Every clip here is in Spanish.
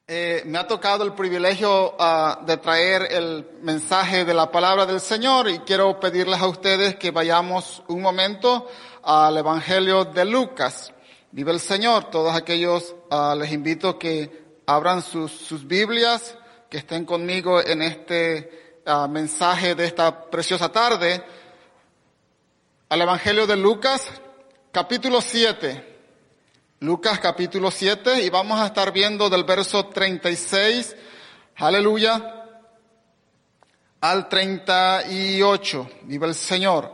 Me ha tocado el privilegio de traer el mensaje de la palabra del Señor y quiero pedirles a ustedes que vayamos un momento al Evangelio de Lucas. Vive el Señor. Todos aquellos les invito que abran sus Biblias, que estén conmigo en este mensaje de esta preciosa tarde. Al Evangelio de Lucas, capítulo 7. Lucas capítulo 7 y vamos a estar viendo del verso 36, aleluya, al 38. Viva el Señor.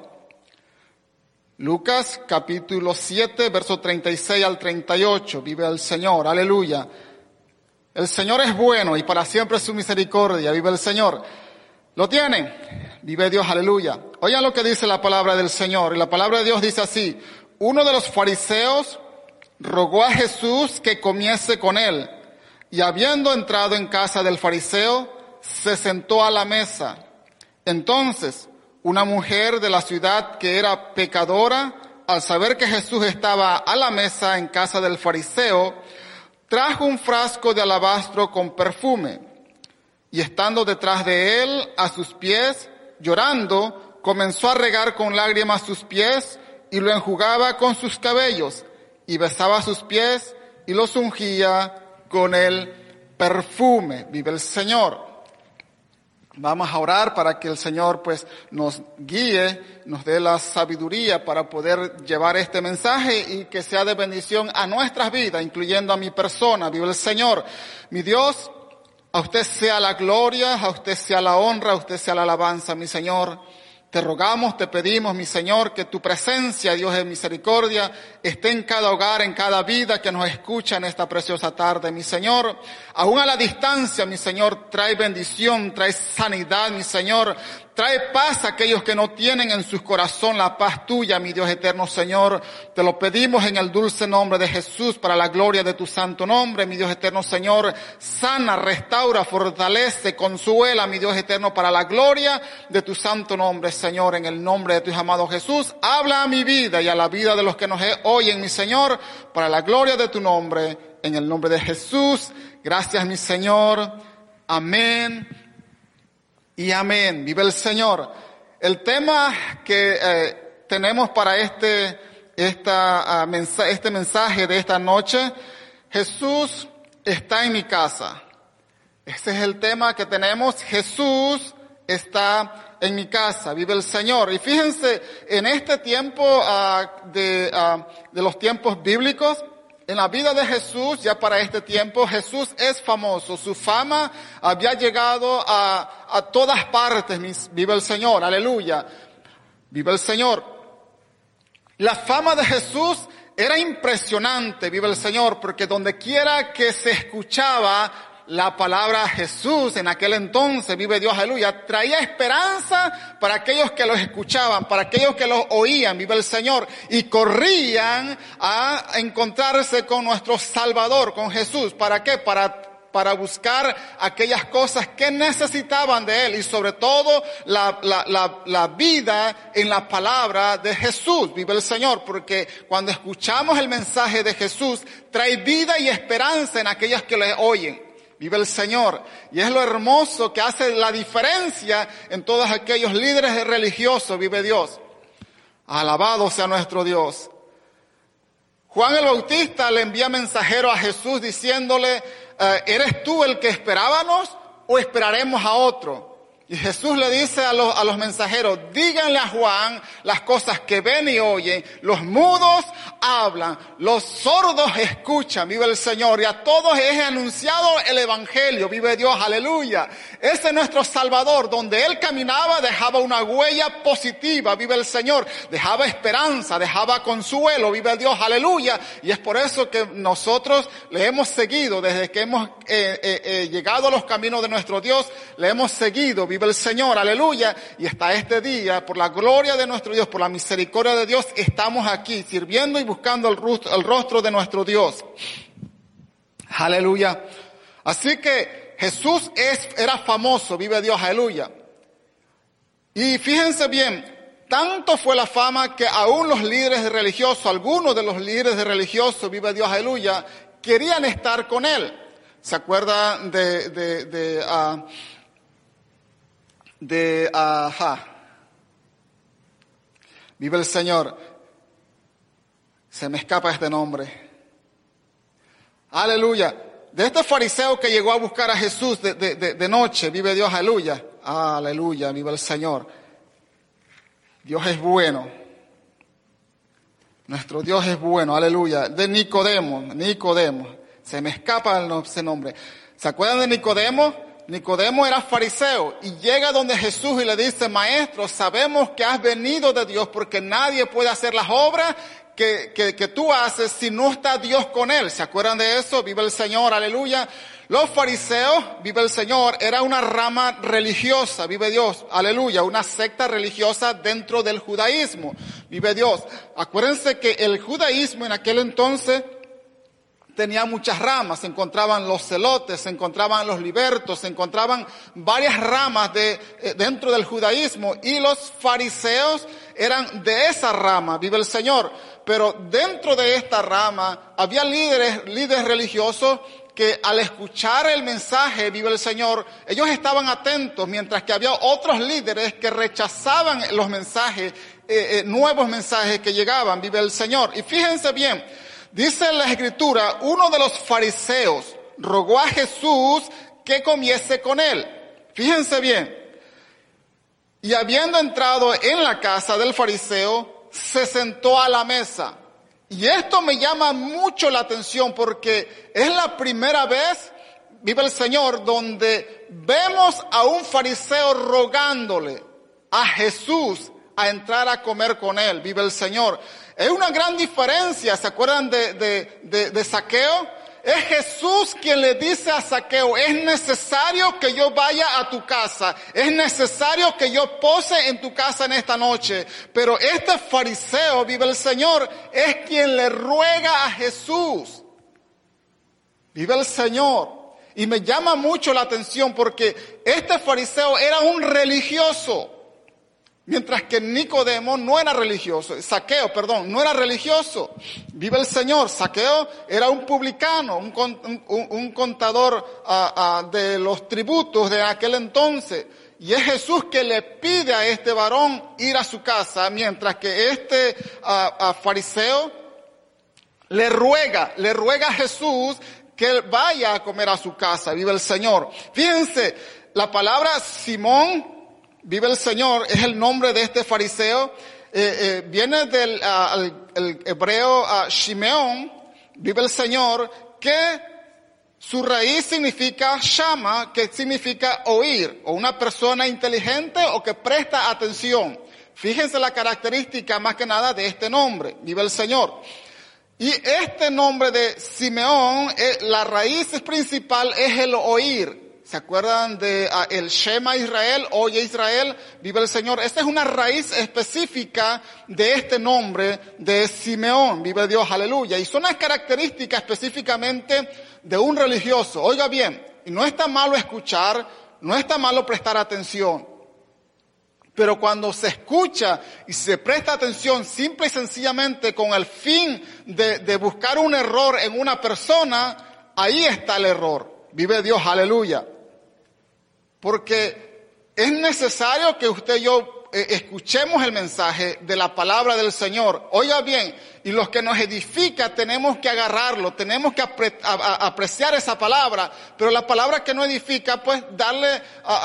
Lucas capítulo 7, verso 36 al 38. Vive el Señor, aleluya. El Señor es bueno y para siempre su misericordia. Vive el Señor. ¿Lo tienen? Vive Dios, aleluya. Oigan lo que dice la palabra del Señor. Y la palabra de Dios dice así: uno de los fariseos rogó a Jesús que comiese con él, y habiendo entrado en casa del fariseo, se sentó a la mesa. Entonces, una mujer de la ciudad que era pecadora, al saber que Jesús estaba a la mesa en casa del fariseo, trajo un frasco de alabastro con perfume, y estando detrás de él, a sus pies, llorando, comenzó a regar con lágrimas sus pies, y lo enjugaba con sus cabellos, y besaba sus pies y los ungía con el perfume. Vive el Señor. Vamos a orar para que el Señor pues nos guíe, nos dé la sabiduría para poder llevar este mensaje y que sea de bendición a nuestras vidas, incluyendo a mi persona. Vive el Señor. Mi Dios, a usted sea la gloria, a usted sea la honra, a usted sea la alabanza, mi Señor. Te rogamos, te pedimos, mi Señor, que tu presencia, Dios de misericordia, esté en cada hogar, en cada vida que nos escucha en esta preciosa tarde, mi Señor. Aún a la distancia, mi Señor, trae bendición, trae sanidad, mi Señor. Trae paz a aquellos que no tienen en su corazón la paz tuya, mi Dios eterno, Señor. Te lo pedimos en el dulce nombre de Jesús, para la gloria de tu santo nombre, mi Dios eterno, Señor. Sana, restaura, fortalece, consuela, mi Dios eterno, para la gloria de tu santo nombre, Señor. En el nombre de tu amado Jesús, habla a mi vida y a la vida de los que nos oyen, mi Señor, para la gloria de tu nombre, en el nombre de Jesús. Gracias, mi Señor. Amén. Y amén. Vive el Señor. El tema que tenemos para este mensaje de esta noche: Jesús está en mi casa. Ese es el tema que tenemos. Jesús está en mi casa. Vive el Señor. Y fíjense, en este tiempo de los tiempos bíblicos, en la vida de Jesús, ya para este tiempo, Jesús es famoso. Su fama había llegado a todas partes. Vive el Señor, aleluya. Vive el Señor. La fama de Jesús era impresionante, vive el Señor, porque donde quiera que se escuchaba la palabra Jesús en aquel entonces, vive Dios, aleluya, traía esperanza para aquellos que los escuchaban, para aquellos que los oían, vive el Señor, y corrían a encontrarse con nuestro Salvador, con Jesús. ¿Para qué? Para buscar aquellas cosas que necesitaban de Él, y sobre todo la vida en la palabra de Jesús. Vive el Señor, porque cuando escuchamos el mensaje de Jesús, trae vida y esperanza en aquellas que le oyen. Vive el Señor. Y es lo hermoso que hace la diferencia en todos aquellos líderes religiosos. Vive Dios. Alabado sea nuestro Dios. Juan el Bautista le envía mensajero a Jesús diciéndole: ¿eres tú el que esperábamos o esperaremos a otro? Y Jesús le dice a los mensajeros: díganle a Juan las cosas que ven y oyen. Los mudos hablan, los sordos escuchan, vive el Señor. Y a todos es anunciado el Evangelio, vive Dios, aleluya. Ese es nuestro Salvador. Donde Él caminaba dejaba una huella positiva, vive el Señor. Dejaba esperanza, dejaba consuelo, vive Dios, aleluya. Y es por eso que nosotros le hemos seguido, desde que hemos llegado a los caminos de nuestro Dios, le hemos seguido, vive el Señor, aleluya. Y hasta este día, por la gloria de nuestro Dios, por la misericordia de Dios, estamos aquí sirviendo y buscando el rostro de nuestro Dios. Aleluya. Así que Jesús era famoso, vive Dios, aleluya. Y fíjense bien, tanto fue la fama que aún los líderes religiosos, algunos de los líderes religiosos, vive Dios, aleluya, querían estar con Él. ¿Se acuerdan Vive el Señor. Se me escapa este nombre. Aleluya. De este fariseo que llegó a buscar a Jesús de noche, vive Dios, aleluya. Aleluya, vive el Señor. Dios es bueno. Nuestro Dios es bueno, aleluya. De Nicodemo. Se me escapa ese nombre. ¿Se acuerdan de Nicodemo? Nicodemo era fariseo y llega donde Jesús y le dice, Maestro, sabemos que has venido de Dios porque nadie puede hacer las obras que tú haces si no está Dios con él. ¿Se acuerdan de eso? Vive el Señor, aleluya. Los fariseos, vive el Señor, era una rama religiosa, vive Dios, aleluya, una secta religiosa dentro del judaísmo, vive Dios. Acuérdense que el judaísmo en aquel entonces tenía muchas ramas, se encontraban los celotes, se encontraban los libertos, se encontraban varias ramas dentro del judaísmo y los fariseos eran de esa rama, vive el Señor. Pero dentro de esta rama había líderes religiosos que al escuchar el mensaje, vive el Señor, ellos estaban atentos, mientras que había otros líderes que rechazaban los mensajes, nuevos mensajes que llegaban, vive el Señor. Y fíjense bien, dice en la Escritura, uno de los fariseos rogó a Jesús que comiese con él. Fíjense bien. Y habiendo entrado en la casa del fariseo, se sentó a la mesa. Y esto me llama mucho la atención porque es la primera vez, vive el Señor, donde vemos a un fariseo rogándole a Jesús a entrar a comer con él, vive el Señor. Es una gran diferencia, ¿se acuerdan de Zaqueo? Es Jesús quien le dice a Zaqueo, es necesario que yo vaya a tu casa, es necesario que yo pose en tu casa en esta noche. Pero este fariseo, vive el Señor, es quien le ruega a Jesús. Vive el Señor. Y me llama mucho la atención porque este fariseo era un religioso. Mientras que Nicodemo no era religioso, Zaqueo, perdón, no era religioso. Vive el Señor. Zaqueo era un publicano, un contador de los tributos de aquel entonces. Y es Jesús que le pide a este varón ir a su casa, mientras que este fariseo le ruega a Jesús que vaya a comer a su casa. Vive el Señor. Fíjense, la palabra Simón, vive el Señor, es el nombre de este fariseo, viene del el hebreo Shimeón, vive el Señor, que su raíz significa shama, que significa oír, o una persona inteligente o que presta atención. Fíjense la característica más que nada de este nombre, vive el Señor. Y este nombre de Simeón, la raíz principal es el oír. ¿Se acuerdan de el Shema Israel? Oye Israel, vive el Señor. Esta es una raíz específica de este nombre de Simeón, vive Dios, aleluya. Y son las características específicamente de un religioso. Oiga bien, y no está malo escuchar, no está malo prestar atención. Pero cuando se escucha y se presta atención simple y sencillamente con el fin de buscar un error en una persona, ahí está el error. Vive Dios, aleluya. Porque es necesario que usted y yo escuchemos el mensaje de la palabra del Señor. Oiga bien, y los que nos edifica tenemos que agarrarlo, tenemos que apreciar esa palabra, pero la palabra que no edifica, pues darle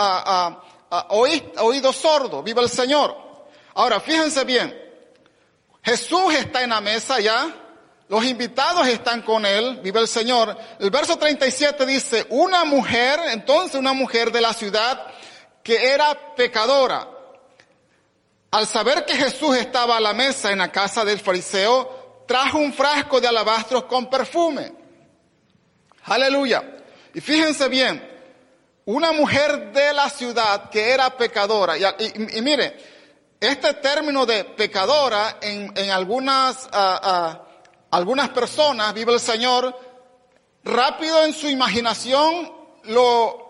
oído sordo. Viva el Señor. Ahora, fíjense bien, Jesús está en la mesa ya, los invitados están con él, vive el Señor. El verso 37 dice, una mujer de la ciudad que era pecadora, al saber que Jesús estaba a la mesa en la casa del fariseo, trajo un frasco de alabastro con perfume. Aleluya. Y fíjense bien, una mujer de la ciudad que era pecadora. Y mire, este término de pecadora en algunas personas, vive el Señor, rápido en su imaginación lo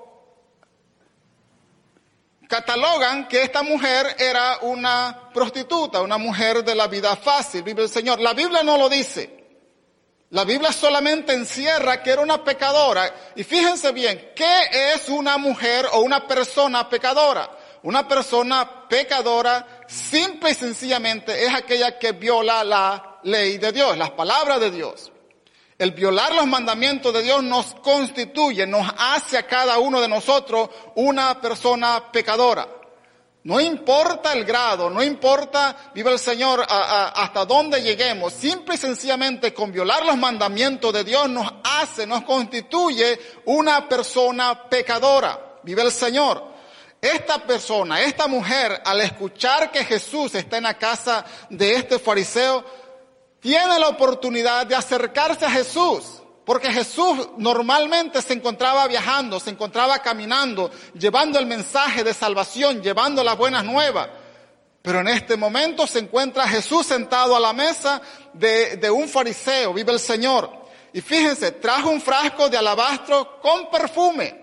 catalogan que esta mujer era una prostituta, una mujer de la vida fácil, vive el Señor. La Biblia no lo dice. La Biblia solamente encierra que era una pecadora. Y fíjense bien, ¿qué es una mujer o una persona pecadora? Una persona pecadora, simple y sencillamente, es aquella que viola la ley de Dios, las palabras de Dios. El violar los mandamientos de Dios nos constituye, nos hace a cada uno de nosotros una persona pecadora. No importa el grado, no importa, viva el Señor, hasta dónde lleguemos. Simple y sencillamente con violar los mandamientos de Dios nos constituye una persona pecadora. Viva el Señor. Esta persona, esta mujer, al escuchar que Jesús está en la casa de este fariseo, tiene la oportunidad de acercarse a Jesús. Porque Jesús normalmente se encontraba viajando, se encontraba caminando, llevando el mensaje de salvación, llevando las buenas nuevas. Pero en este momento se encuentra Jesús sentado a la mesa de un fariseo, vive el Señor. Y fíjense, trajo un frasco de alabastro con perfume.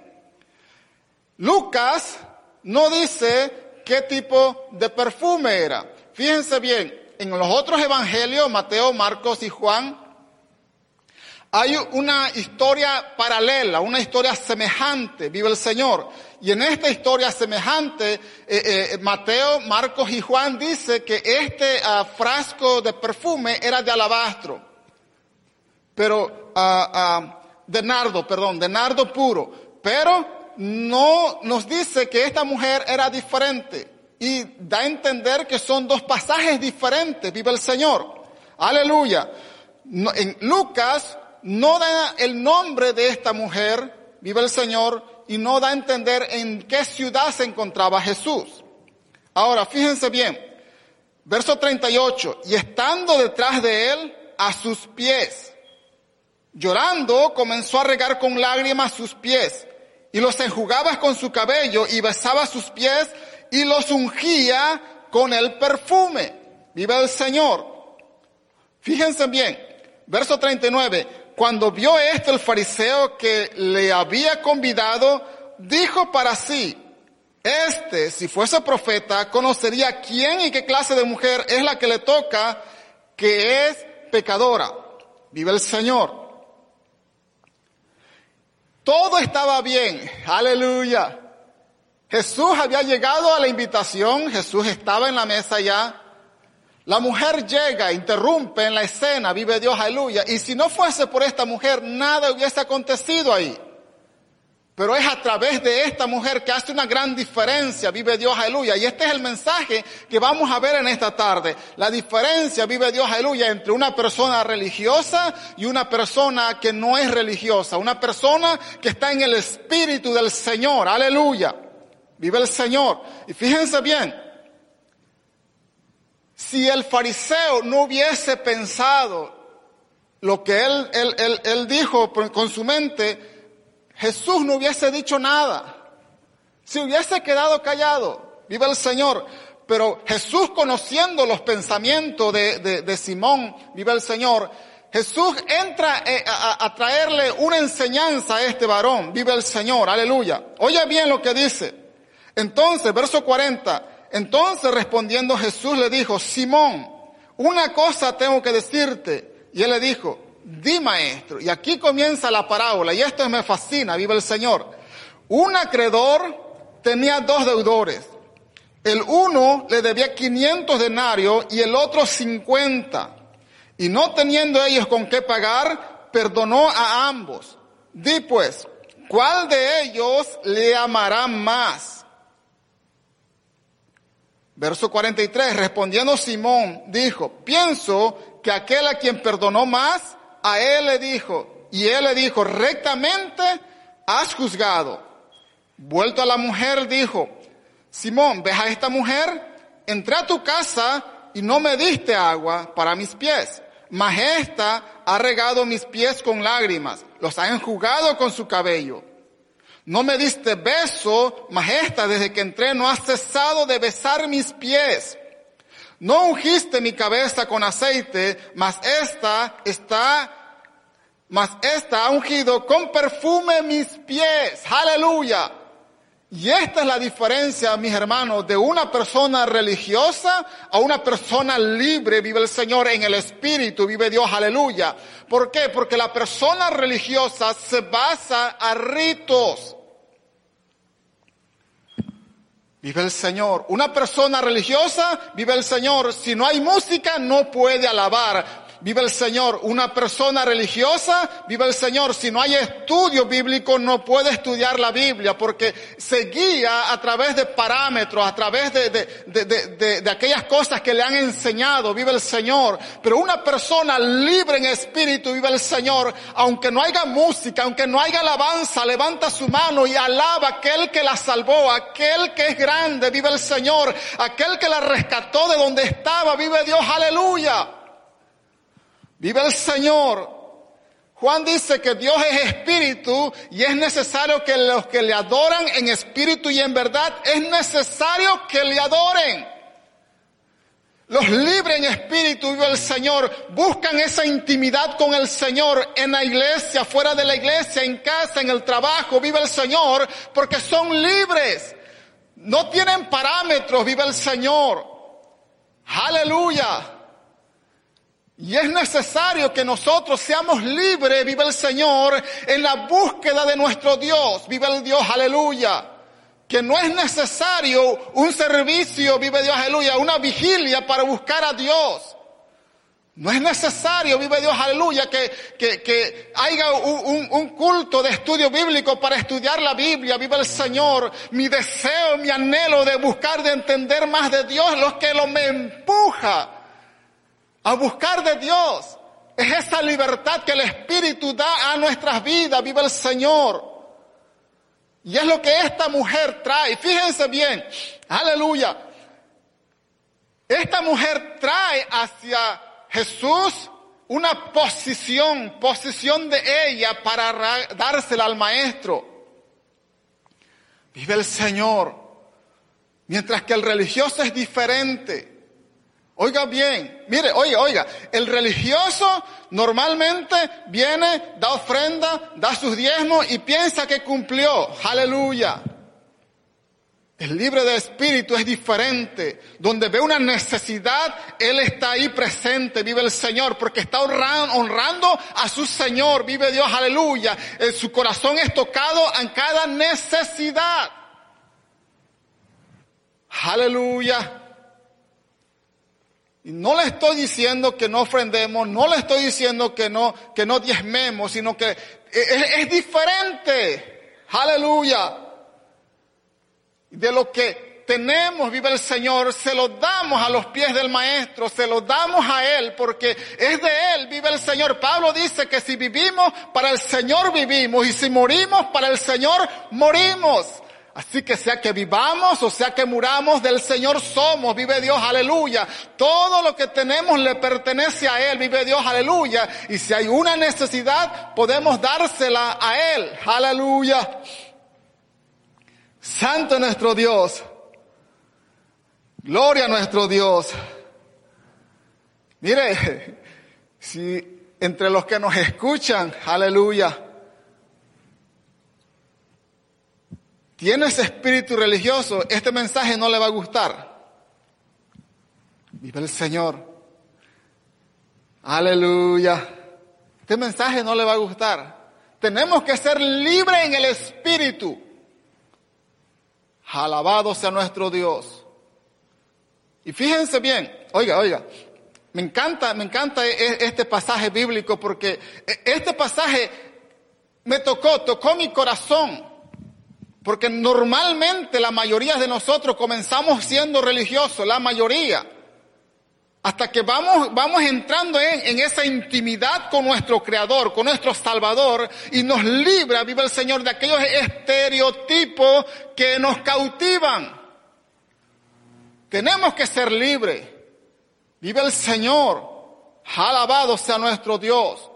Lucas no dice qué tipo de perfume era. Fíjense bien, en los otros evangelios, Mateo, Marcos y Juan, hay una historia paralela, una historia semejante, vive el Señor. Y en esta historia semejante, Mateo, Marcos y Juan dice que este frasco de perfume era de alabastro. Pero, de nardo puro. Pero no nos dice que esta mujer era diferente. Y da a entender que son dos pasajes diferentes, vive el Señor. Aleluya. En Lucas no da el nombre de esta mujer, vive el Señor, y no da a entender en qué ciudad se encontraba Jesús. Ahora, fíjense bien, verso 38, y estando detrás de él, a sus pies, llorando, comenzó a regar con lágrimas sus pies, y los enjugaba con su cabello, y besaba sus pies, y los ungía con el perfume. Vive el Señor. Fíjense bien, verso 39, cuando vio esto el fariseo que le había convidado, dijo para sí, si fuese profeta, conocería quién y qué clase de mujer es la que le toca, que es pecadora. Vive el Señor. Todo estaba bien. Aleluya. Jesús había llegado a la invitación, Jesús estaba en la mesa ya. La mujer llega, interrumpe en la escena, vive Dios, aleluya. Y si no fuese por esta mujer, nada hubiese acontecido ahí. Pero es a través de esta mujer que hace una gran diferencia, vive Dios, aleluya. Y este es el mensaje que vamos a ver en esta tarde. La diferencia, vive Dios, aleluya, entre una persona religiosa y una persona que no es religiosa. Una persona que está en el Espíritu del Señor, aleluya. Vive el Señor. Y fíjense bien. Si el fariseo no hubiese pensado lo que él dijo con su mente, Jesús no hubiese dicho nada. Se hubiese quedado callado. Vive el Señor. Pero Jesús, conociendo los pensamientos de Simón, vive el Señor, Jesús entra a traerle una enseñanza a este varón. Vive el Señor. Aleluya. Oye bien lo que dice. Entonces, verso 40. Entonces respondiendo Jesús le dijo, Simón, una cosa tengo que decirte. Y él le dijo, di maestro. Y aquí comienza la parábola, y esto me fascina, vive el Señor. Un acreedor tenía dos deudores. El uno le debía 500 denarios y el otro 50. Y no teniendo ellos con qué pagar, perdonó a ambos. Di pues, ¿cuál de ellos le amará más? Verso 43, respondiendo Simón, dijo, pienso que aquel a quien perdonó más, a él le dijo, y él le dijo, rectamente has juzgado. Vuelto a la mujer, dijo, Simón, ¿ves a esta mujer? Entré a tu casa y no me diste agua para mis pies, mas esta ha regado mis pies con lágrimas, los ha enjugado con su cabello. No me diste beso, mas esta desde que entré no ha cesado de besar mis pies. No ungiste mi cabeza con aceite, mas esta ha ungido con perfume mis pies. Aleluya. Y esta es la diferencia, mis hermanos, de una persona religiosa a una persona libre, vive el Señor en el Espíritu, vive Dios, aleluya. ¿Por qué? Porque la persona religiosa se basa a ritos. Vive el Señor. Una persona religiosa, vive el Señor. Si no hay música, no puede alabar. Vive el Señor. Una persona religiosa, vive el Señor. Si no hay estudio bíblico, no puede estudiar la Biblia, porque se guía a través de parámetros, a través de aquellas cosas que le han enseñado. Vive el Señor. Pero una persona libre en espíritu, vive el Señor. Aunque no haya música, aunque no haya alabanza, levanta su mano y alaba a aquel que la salvó, aquel que es grande, vive el Señor. Aquel que la rescató de donde estaba, vive Dios, aleluya. Vive el Señor. Juan dice que Dios es espíritu y es necesario que los que le adoran en espíritu y en verdad, es necesario que le adoren. Los libres en espíritu, vive el Señor, buscan esa intimidad con el Señor en la iglesia, fuera de la iglesia, en casa, en el trabajo, vive el Señor, porque son libres. No tienen parámetros, vive el Señor. Aleluya. Y es necesario que nosotros seamos libres, vive el Señor, en la búsqueda de nuestro Dios, vive el Dios, aleluya. Que no es necesario un servicio, vive Dios, aleluya, una vigilia para buscar a Dios. No es necesario, vive Dios, aleluya, que haya un culto de estudio bíblico para estudiar la Biblia, vive el Señor. Mi deseo, mi anhelo de buscar, de entender más de Dios, lo que me empuja a buscar de Dios, es esa libertad que el Espíritu da a nuestras vidas, vive el Señor. Y es lo que esta mujer trae. Fíjense bien, aleluya. Esta mujer trae hacia Jesús una posición de ella para dársela al Maestro. Vive el Señor. Mientras que el religioso es diferente. Oiga bien, mire, oiga, el religioso normalmente viene, da ofrenda, da sus diezmos y piensa que cumplió. Aleluya. El libre de espíritu es diferente. Donde ve una necesidad, Él está ahí presente, vive el Señor, porque está honrando a su Señor, vive Dios, aleluya. Su corazón es tocado en cada necesidad. Aleluya. Y no le estoy diciendo que no ofrendemos, no le estoy diciendo que no diezmemos, sino que es diferente. Aleluya. De lo que tenemos, vive el Señor, se lo damos a los pies del Maestro, se lo damos a Él, porque es de Él, vive el Señor. Pablo dice que si vivimos, para el Señor vivimos, y si morimos, para el Señor morimos. Así que sea que vivamos o sea que muramos, del Señor somos, vive Dios, aleluya. Todo lo que tenemos le pertenece a Él, vive Dios, aleluya. Y si hay una necesidad, podemos dársela a Él, aleluya. Santo nuestro Dios. Gloria a nuestro Dios. Mire, si entre los que nos escuchan, aleluya, tienes espíritu religioso, este mensaje no le va a gustar. Vive el Señor. Aleluya. Este mensaje no le va a gustar. Tenemos que ser libres en el espíritu. Alabado sea nuestro Dios. Y fíjense bien, oiga, me encanta este pasaje bíblico, porque este pasaje me tocó mi corazón. Porque normalmente la mayoría de nosotros comenzamos siendo religiosos, la mayoría. Hasta que vamos entrando en esa intimidad con nuestro Creador, con nuestro Salvador, y nos libra, vive el Señor, de aquellos estereotipos que nos cautivan. Tenemos que ser libres. Vive el Señor. Alabado sea nuestro Dios.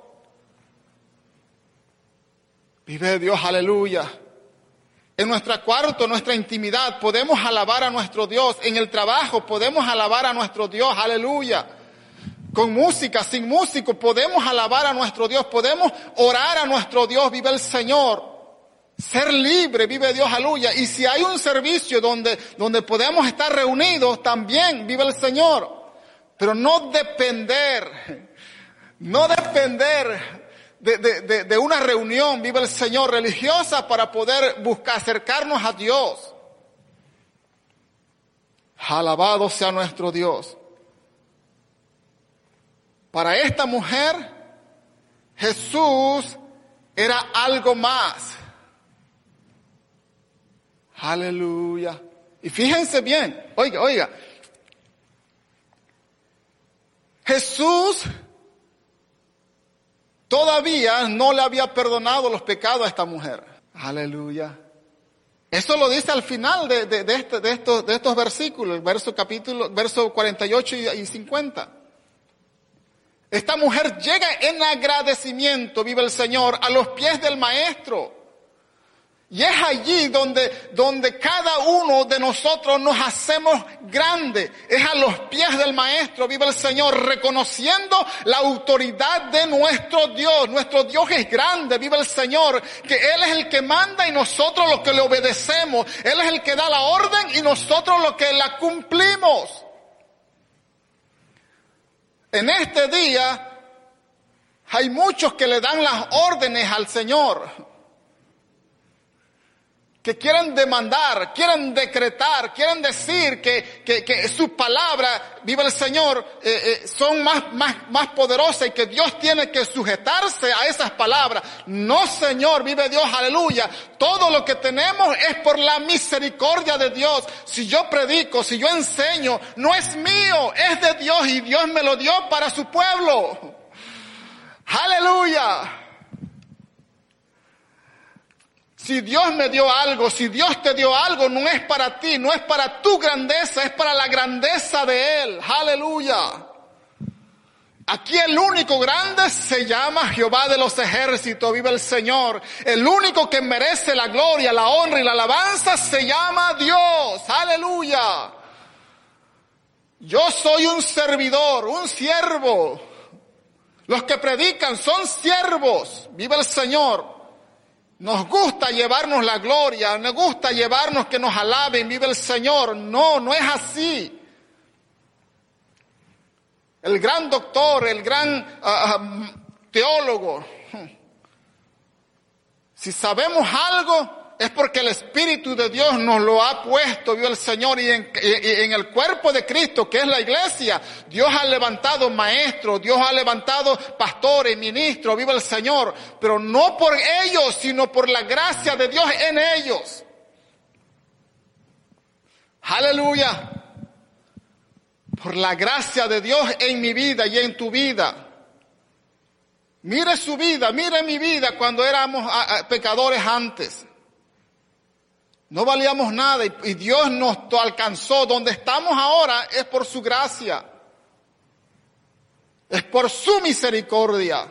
Vive Dios, aleluya. En nuestro cuarto, en nuestra intimidad, podemos alabar a nuestro Dios. En el trabajo podemos alabar a nuestro Dios, aleluya. Con música, sin músico, podemos alabar a nuestro Dios. Podemos orar a nuestro Dios, vive el Señor. Ser libre, vive Dios, aleluya. Y si hay un servicio donde podemos estar reunidos, también vive el Señor. Pero no depender de una reunión, vive el Señor, religiosa para poder acercarnos a Dios. Alabado sea nuestro Dios. Para esta mujer, Jesús era algo más. Aleluya. Y fíjense bien, oiga. Jesús todavía no le había perdonado los pecados a esta mujer. Aleluya. Eso lo dice al final de estos versículos, verso 48 y 50. Esta mujer llega en agradecimiento, vive el Señor, a los pies del Maestro. Y es allí donde cada uno de nosotros nos hacemos grandes. Es a los pies del Maestro, vive el Señor, reconociendo la autoridad de nuestro Dios. Nuestro Dios es grande, vive el Señor, que Él es el que manda y nosotros los que le obedecemos. Él es el que da la orden y nosotros los que la cumplimos. En este día hay muchos que le dan las órdenes al Señor, que quieren demandar, quieren decretar, quieren decir que sus palabras, vive el Señor, son más poderosas y que Dios tiene que sujetarse a esas palabras. No, Señor, vive Dios, aleluya. Todo lo que tenemos es por la misericordia de Dios. Si yo predico, si yo enseño, no es mío, es de Dios y Dios me lo dio para su pueblo. Aleluya. Si Dios me dio algo, si Dios te dio algo, no es para ti, no es para tu grandeza, es para la grandeza de Él. Aleluya. Aquí el único grande se llama Jehová de los ejércitos, vive el Señor. El único que merece la gloria, la honra y la alabanza se llama Dios. Aleluya. Yo soy un servidor, un siervo. Los que predican son siervos, vive el Señor. Nos gusta llevarnos la gloria, nos gusta llevarnos que nos alaben, vive el Señor. No, no es así. El gran doctor, el gran teólogo, si sabemos algo, es porque el Espíritu de Dios nos lo ha puesto, vive el Señor, y en el cuerpo de Cristo, que es la iglesia, Dios ha levantado maestros, Dios ha levantado pastores, ministros, vive el Señor, pero no por ellos, sino por la gracia de Dios en ellos. Aleluya. Por la gracia de Dios en mi vida y en tu vida. Mire su vida, mire mi vida cuando éramos pecadores antes. No valíamos nada y Dios nos alcanzó. Donde estamos ahora es por su gracia. Es por su misericordia.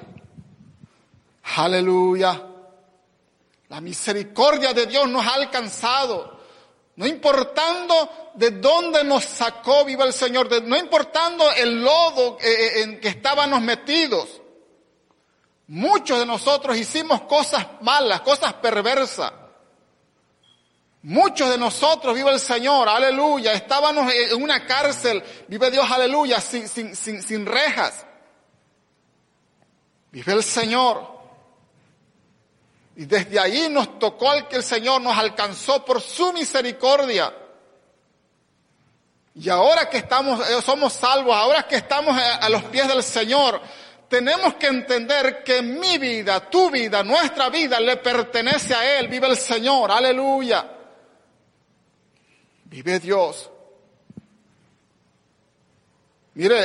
Aleluya. La misericordia de Dios nos ha alcanzado. No importando de dónde nos sacó, viva el Señor. No importando el lodo en que estábamos metidos. Muchos de nosotros hicimos cosas malas, cosas perversas. Muchos de nosotros, vive el Señor, aleluya, estábamos en una cárcel, vive Dios, aleluya, sin rejas. Vive el Señor. Y desde ahí nos tocó que el Señor nos alcanzó por su misericordia. Y ahora que somos salvos, ahora que estamos a los pies del Señor, tenemos que entender que mi vida, tu vida, nuestra vida le pertenece a Él, vive el Señor, aleluya. Vive Dios. Mire,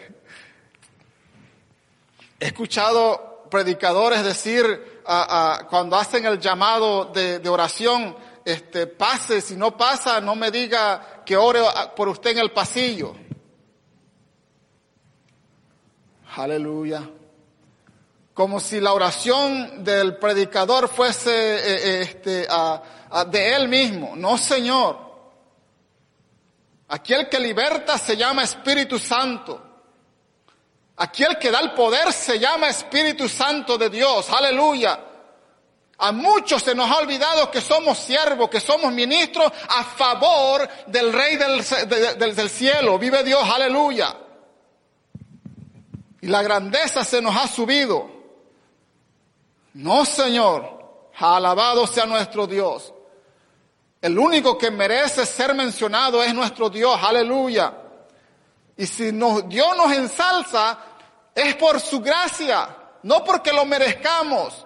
he escuchado predicadores decir cuando hacen el llamado de oración, pase, si no pasa, no me diga que ore por usted en el pasillo. Aleluya. Como si la oración del predicador fuese de él mismo. No, Señor. Aquel que liberta se llama Espíritu Santo. Aquel que da el poder se llama Espíritu Santo de Dios. Aleluya. A muchos se nos ha olvidado que somos siervos, que somos ministros a favor del Rey del cielo. Vive Dios, aleluya. Y la grandeza se nos ha subido. No, Señor, alabado sea nuestro Dios. El único que merece ser mencionado es nuestro Dios, aleluya. Y si Dios nos ensalza, es por su gracia, no porque lo merezcamos.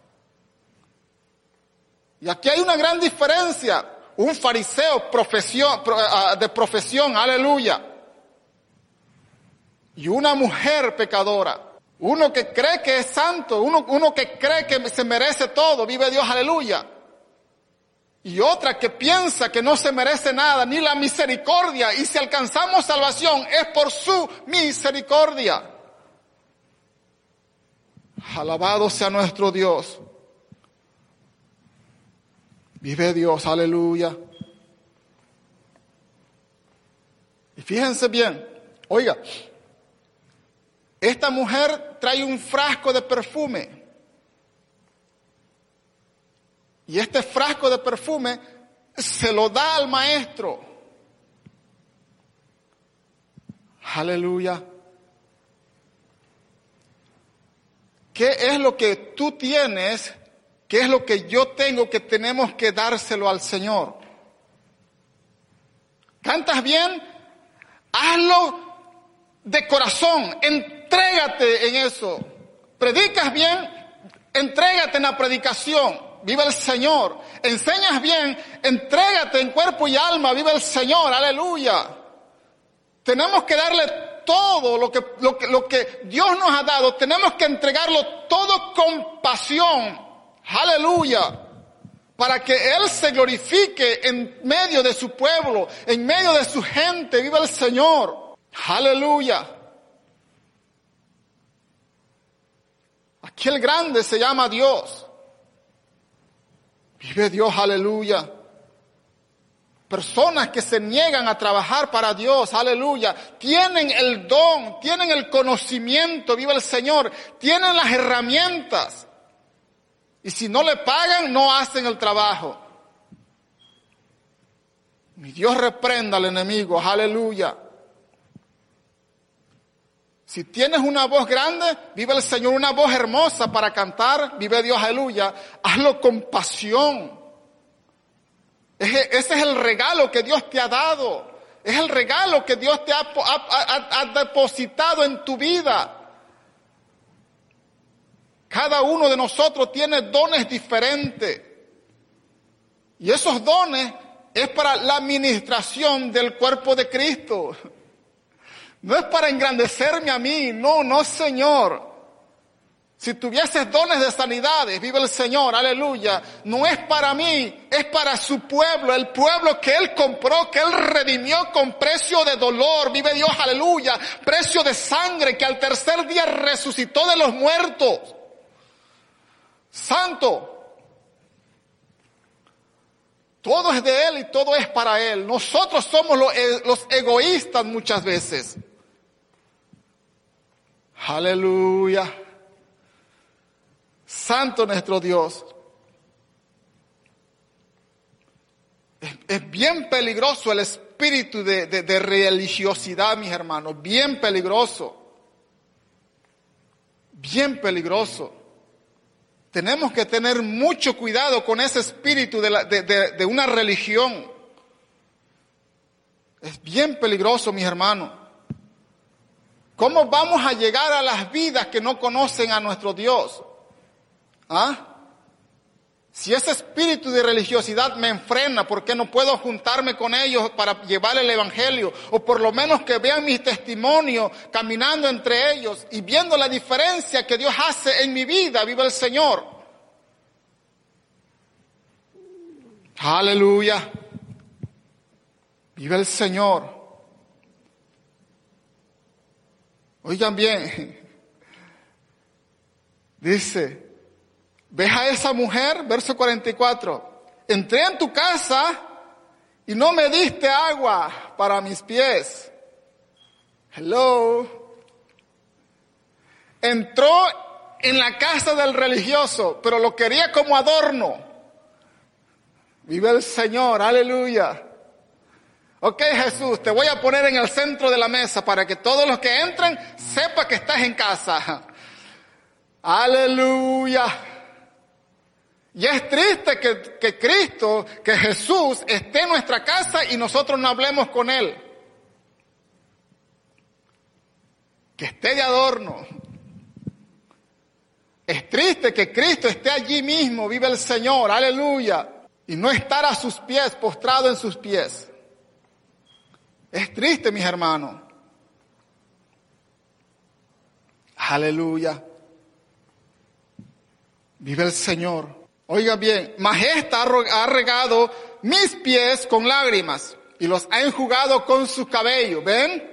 Y aquí hay una gran diferencia. Un fariseo de profesión, aleluya. Y una mujer pecadora. Uno que cree que es santo, uno que cree que se merece todo, vive Dios, aleluya. Y otra que piensa que no se merece nada, ni la misericordia. Y si alcanzamos salvación, es por su misericordia. Alabado sea nuestro Dios. Vive Dios, aleluya. Y fíjense bien, oiga, esta mujer trae un frasco de perfume. Y este frasco de perfume se lo da al maestro. Aleluya. ¿Qué es lo que tú tienes? ¿Qué es lo que yo tengo que tenemos que dárselo al Señor? ¿Cantas bien? Hazlo de corazón. Entrégate en eso. ¿Predicas bien? Entrégate en la predicación. Vive el Señor. Enseñas bien. Entrégate en cuerpo y alma. Vive el Señor. Aleluya. Tenemos que darle todo lo que Dios nos ha dado. Tenemos que entregarlo todo con pasión. Aleluya, para que Él se glorifique en medio de su pueblo, en medio de su gente. Viva el Señor, aleluya. Aquí el grande se llama Dios. Vive Dios, aleluya. Personas que se niegan a trabajar para Dios, aleluya. Tienen el don, tienen el conocimiento, viva el Señor. Tienen las herramientas. Y si no le pagan, no hacen el trabajo. Mi Dios reprenda al enemigo, aleluya. Si tienes una voz grande, vive el Señor, una voz hermosa para cantar, vive Dios, aleluya. Hazlo con pasión. Ese es el regalo que Dios te ha dado. Es el regalo que Dios te ha depositado en tu vida. Cada uno de nosotros tiene dones diferentes. Y esos dones es para la administración del cuerpo de Cristo. No es para engrandecerme a mí. No, Señor. Si tuvieses dones de sanidades, vive el Señor, aleluya. No es para mí, es para su pueblo, el pueblo que Él compró, que Él redimió con precio de dolor. Vive Dios, aleluya. Precio de sangre, que al tercer día resucitó de los muertos. Santo. Todo es de Él y todo es para Él. Nosotros somos los egoístas muchas veces. Aleluya. Santo nuestro Dios. Es bien peligroso el espíritu de religiosidad, mis hermanos. Bien peligroso. Bien peligroso. Tenemos que tener mucho cuidado con ese espíritu de una religión. Es bien peligroso, mis hermanos. ¿Cómo vamos a llegar a las vidas que no conocen a nuestro Dios? ¿Ah? Si ese espíritu de religiosidad me enfrena, ¿por qué no puedo juntarme con ellos para llevar el evangelio? O por lo menos que vean mis testimonios caminando entre ellos y viendo la diferencia que Dios hace en mi vida. ¡Viva el Señor! ¡Aleluya! ¡Viva el Señor! Oigan bien, dice, ¿ves a esa mujer? Verso 44. Entré en tu casa y no me diste agua para mis pies. Hello. Entró en la casa del religioso, pero lo quería como adorno. Vive el Señor, aleluya. Ok, Jesús, te voy a poner en el centro de la mesa para que todos los que entren sepan que estás en casa. Aleluya. Y es triste que Cristo, que Jesús esté en nuestra casa y nosotros no hablemos con Él. Que esté de adorno. Es triste que Cristo esté allí mismo, vive el Señor, aleluya. Y no estar a sus pies, postrado en sus pies. Es triste, mis hermanos. Aleluya. Vive el Señor. Oiga bien, mas esta ha regado mis pies con lágrimas y los ha enjugado con su cabello. ¿Ven?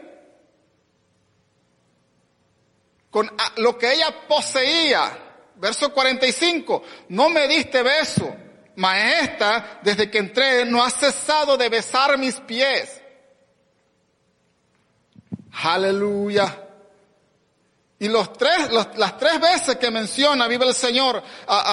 Con lo que ella poseía. Verso 45. No me diste beso, mas esta, desde que entré, no ha cesado de besar mis pies. Aleluya. Y las tres veces que menciona, vive el Señor,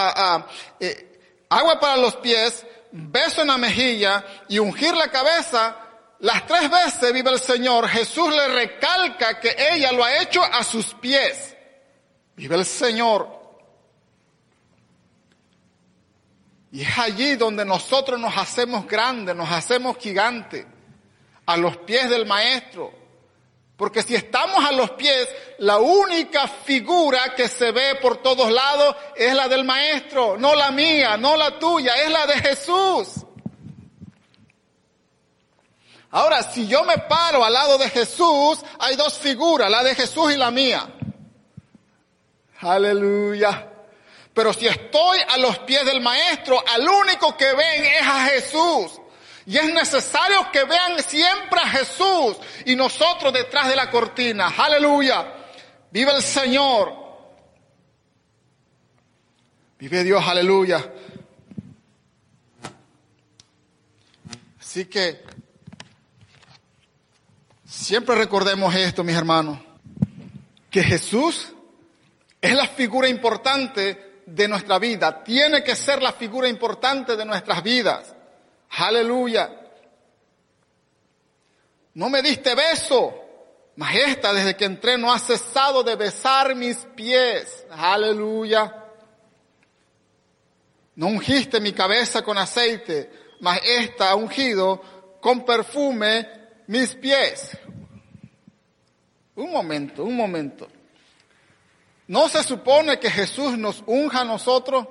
agua para los pies, beso en la mejilla y ungir la cabeza, las tres veces, vive el Señor, Jesús le recalca que ella lo ha hecho a sus pies. Vive el Señor. Y es allí donde nosotros nos hacemos grandes, nos hacemos gigantes, a los pies del Maestro. Porque si estamos a los pies, la única figura que se ve por todos lados es la del Maestro, no la mía, no la tuya, es la de Jesús. Ahora, si yo me paro al lado de Jesús, hay dos figuras, la de Jesús y la mía. Aleluya. Pero si estoy a los pies del Maestro, al único que ven es a Jesús. Y es necesario que vean siempre a Jesús y nosotros detrás de la cortina. Aleluya. Vive el Señor. Vive Dios, aleluya. Así que siempre recordemos esto, mis hermanos, que Jesús es la figura importante de nuestra vida. Tiene que ser la figura importante de nuestras vidas. Aleluya. No me diste beso, mas esta desde que entré no ha cesado de besar mis pies. Aleluya. No ungiste mi cabeza con aceite, mas esta ha ungido con perfume mis pies. Un momento. ¿No se supone que Jesús nos unja a nosotros?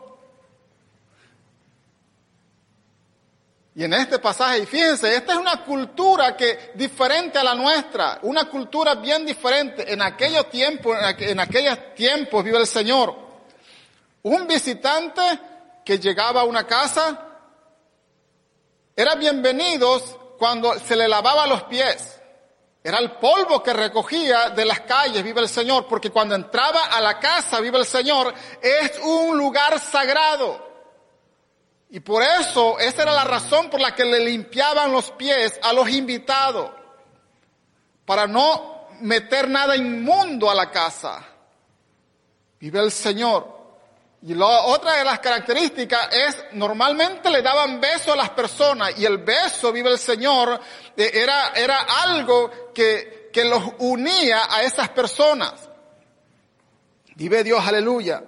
Y en este pasaje, y fíjense, esta es una cultura diferente a la nuestra, una cultura bien diferente. En aquellos tiempos, vive el Señor. Un visitante que llegaba a una casa era bienvenido cuando se le lavaba los pies. Era el polvo que recogía de las calles, vive el Señor, porque cuando entraba a la casa, vive el Señor, es un lugar sagrado. Y por eso, esa era la razón por la que le limpiaban los pies a los invitados, para no meter nada inmundo a la casa. Vive el Señor. Y otra de las características es, normalmente le daban beso a las personas, y el beso, vive el Señor, era algo que los unía a esas personas. Vive Dios, aleluya.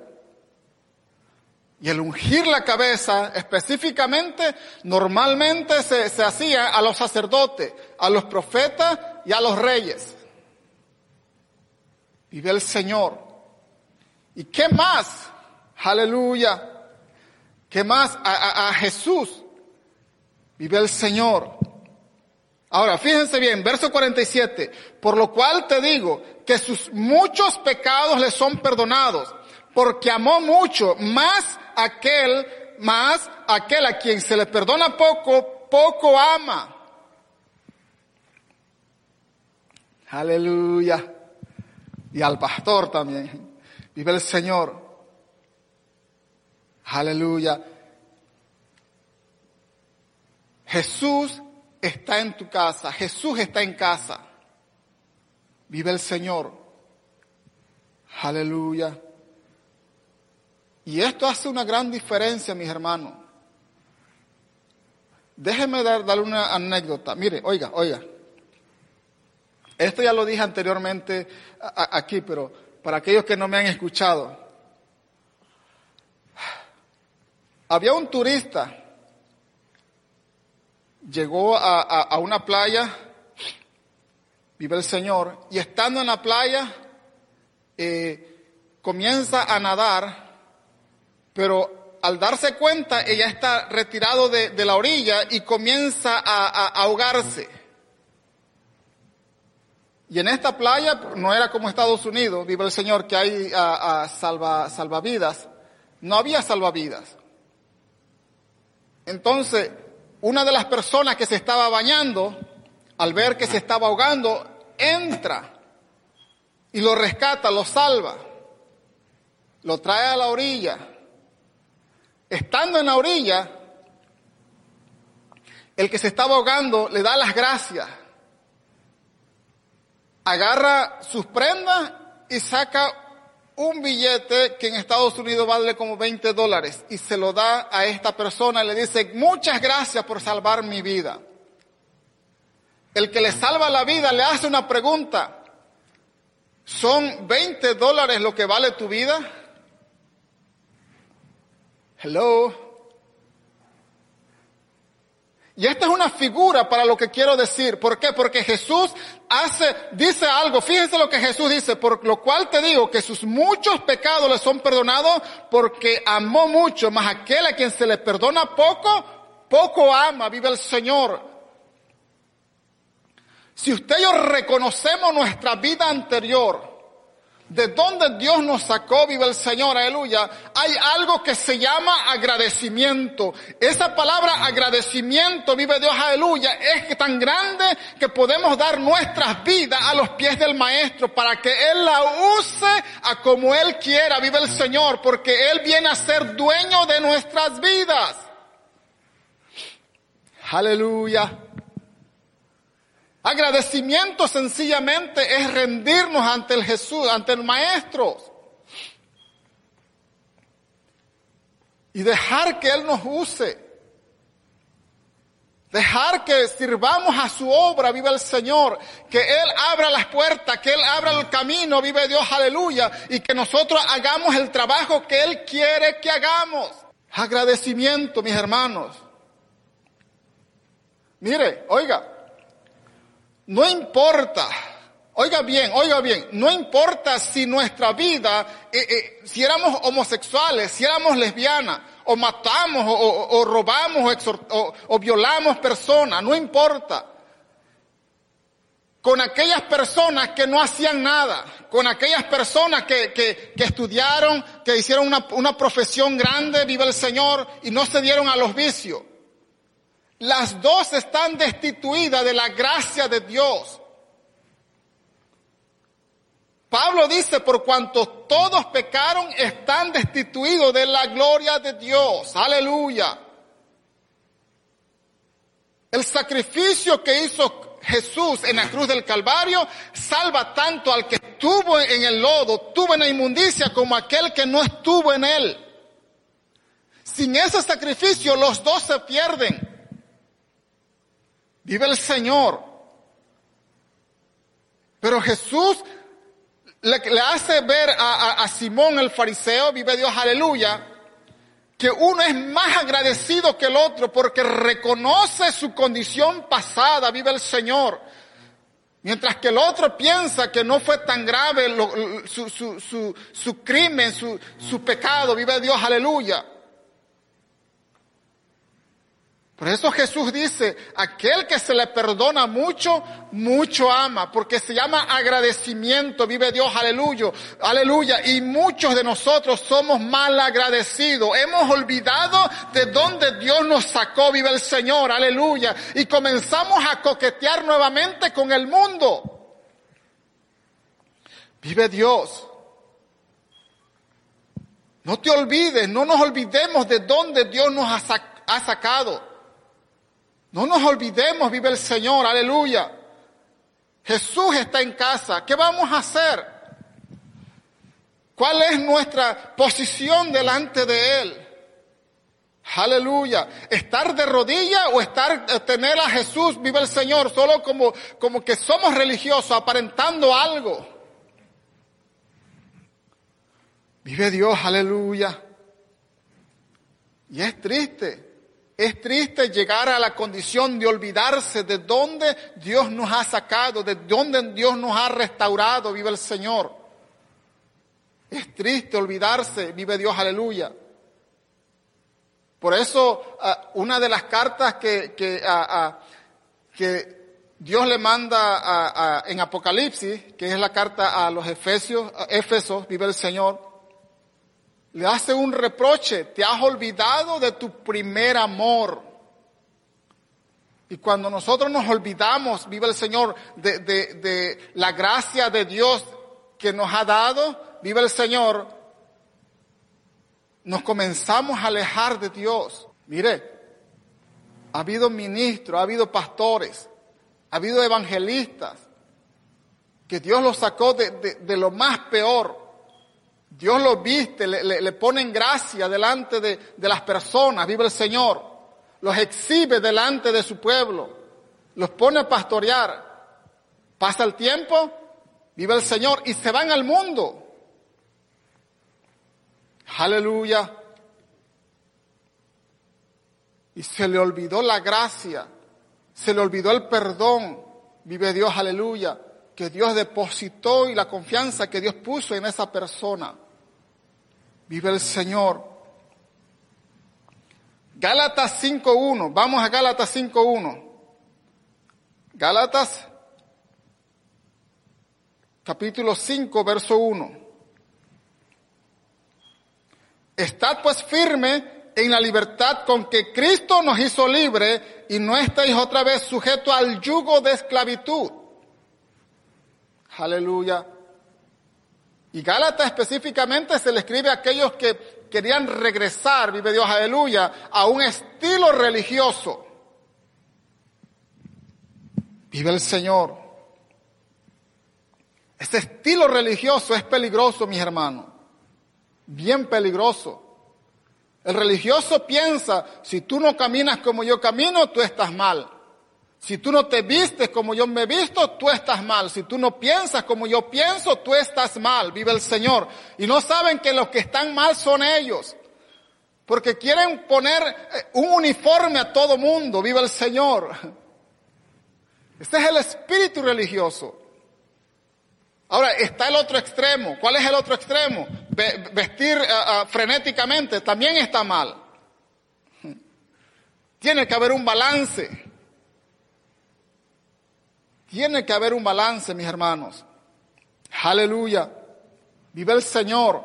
Y el ungir la cabeza, específicamente, normalmente se hacía a los sacerdotes, a los profetas y a los reyes. Vive el Señor. ¿Y qué más? Aleluya. ¿Qué más? A Jesús. Vive el Señor. Ahora, fíjense bien, verso 47. Por lo cual te digo que sus muchos pecados le son perdonados, porque amó mucho, más aquel a quien se le perdona poco, poco ama. Aleluya. Y al pastor también. Vive el Señor. Aleluya. Jesús está en tu casa. Jesús está en casa. Vive el Señor. Aleluya. Y esto hace una gran diferencia, mis hermanos. Déjenme darle una anécdota. Mire, oiga. Esto ya lo dije anteriormente aquí, pero para aquellos que no me han escuchado. Había un turista, llegó a una playa, vive el Señor, y estando en la playa, comienza a nadar, pero al darse cuenta, ella está retirado de la orilla y comienza a ahogarse. Y en esta playa, no era como Estados Unidos, vive el Señor, que hay salvavidas, no había salvavidas. Entonces, una de las personas que se estaba bañando, al ver que se estaba ahogando, entra y lo rescata, lo salva, lo trae a la orilla. Estando en la orilla, el que se estaba ahogando le da las gracias, agarra sus prendas y saca un billete que en Estados Unidos vale como $20 y se lo da a esta persona y le dice, muchas gracias por salvar mi vida. El que le salva la vida le hace una pregunta, ¿son $20 lo que vale tu vida? Hello. Y esta es una figura para lo que quiero decir. ¿Por qué? Porque Jesús dice algo. Fíjense lo que Jesús dice. Por lo cual te digo que sus muchos pecados le son perdonados porque amó mucho. Mas aquel a quien se le perdona poco, poco ama. Vive el Señor. Si usted y yo reconocemos nuestra vida anterior, de donde Dios nos sacó, vive el Señor, aleluya, hay algo que se llama agradecimiento. Esa palabra agradecimiento, vive Dios, aleluya, es tan grande que podemos dar nuestras vidas a los pies del Maestro para que Él la use a como Él quiera, vive el Señor, porque Él viene a ser dueño de nuestras vidas. Aleluya. Agradecimiento sencillamente es rendirnos ante el Jesús, ante el Maestro. Y dejar que Él nos use. Dejar que sirvamos a su obra, vive el Señor. Que Él abra las puertas, que Él abra el camino, vive Dios, aleluya. Y que nosotros hagamos el trabajo que Él quiere que hagamos. Agradecimiento, mis hermanos. Mire, oiga. No importa, oiga bien, no importa si nuestra vida, si éramos homosexuales, si éramos lesbianas, o matamos, o robamos, o violamos personas, no importa. Con aquellas personas que no hacían nada, con aquellas personas que estudiaron, que hicieron una profesión grande, vive el Señor, y no se dieron a los vicios. Las dos están destituidas de la gracia de Dios. Pablo dice, por cuanto todos pecaron, están destituidos de la gloria de Dios. Aleluya. El sacrificio que hizo Jesús en la cruz del Calvario salva tanto al que estuvo en el lodo, estuvo en la inmundicia, como aquel que no estuvo en él. Sin ese sacrificio, los dos se pierden. Vive el Señor. Pero Jesús le hace ver a Simón el fariseo, vive Dios, aleluya, que uno es más agradecido que el otro porque reconoce su condición pasada, vive el Señor. Mientras que el otro piensa que no fue tan grave su crimen, su pecado, vive Dios, aleluya. Por eso Jesús dice, aquel que se le perdona mucho, mucho ama, porque se llama agradecimiento, vive Dios, aleluya, aleluya. Y muchos de nosotros somos mal agradecidos, hemos olvidado de dónde Dios nos sacó, vive el Señor, aleluya. Y comenzamos a coquetear nuevamente con el mundo. Vive Dios. No te olvides, no nos olvidemos de dónde Dios nos ha sacado. No nos olvidemos, vive el Señor, aleluya. Jesús está en casa, ¿qué vamos a hacer? ¿Cuál es nuestra posición delante de Él? Aleluya. ¿Estar de rodillas o tener a Jesús, vive el Señor, solo como que somos religiosos, aparentando algo? Vive Dios, aleluya. Y es triste llegar a la condición de olvidarse de dónde Dios nos ha sacado, de dónde Dios nos ha restaurado, vive el Señor. Es triste olvidarse, vive Dios, aleluya. Por eso, una de las cartas que Dios le manda en Apocalipsis, que es la carta a los Éfesos, vive el Señor, le hace un reproche: te has olvidado de tu primer amor. Y cuando nosotros nos olvidamos, vive el Señor, de la gracia de Dios que nos ha dado, vive el Señor, nos comenzamos a alejar de Dios. Mire, ha habido ministros, ha habido pastores, ha habido evangelistas, que Dios los sacó de lo más peor. Dios los viste, le pone en gracia delante de las personas, vive el Señor. Los exhibe delante de su pueblo, los pone a pastorear. Pasa el tiempo, vive el Señor, y se van al mundo. Aleluya. Y se le olvidó la gracia, se le olvidó el perdón, vive Dios, aleluya, que Dios depositó y la confianza que Dios puso en esa persona. Vive el Señor. Gálatas 5.1, vamos a Gálatas 5.1. Gálatas, capítulo 5, verso 1. Estad pues firme en la libertad con que Cristo nos hizo libre, y no estáis otra vez sujetos al yugo de esclavitud. Aleluya. Y Gálatas específicamente se le escribe a aquellos que querían regresar, vive Dios, aleluya, a un estilo religioso. Vive el Señor. Ese estilo religioso es peligroso, mis hermanos. Bien peligroso. El religioso piensa: si tú no caminas como yo camino, tú estás mal. Si tú no te vistes como yo me visto, tú estás mal. Si tú no piensas como yo pienso, tú estás mal. Vive el Señor. Y no saben que los que están mal son ellos. Porque quieren poner un uniforme a todo mundo. Vive el Señor. Este es el espíritu religioso. Ahora, está el otro extremo. ¿Cuál es el otro extremo? Vestir frenéticamente también está mal. Tiene que haber un balance. Tiene que haber un balance, mis hermanos. Aleluya. Vive el Señor.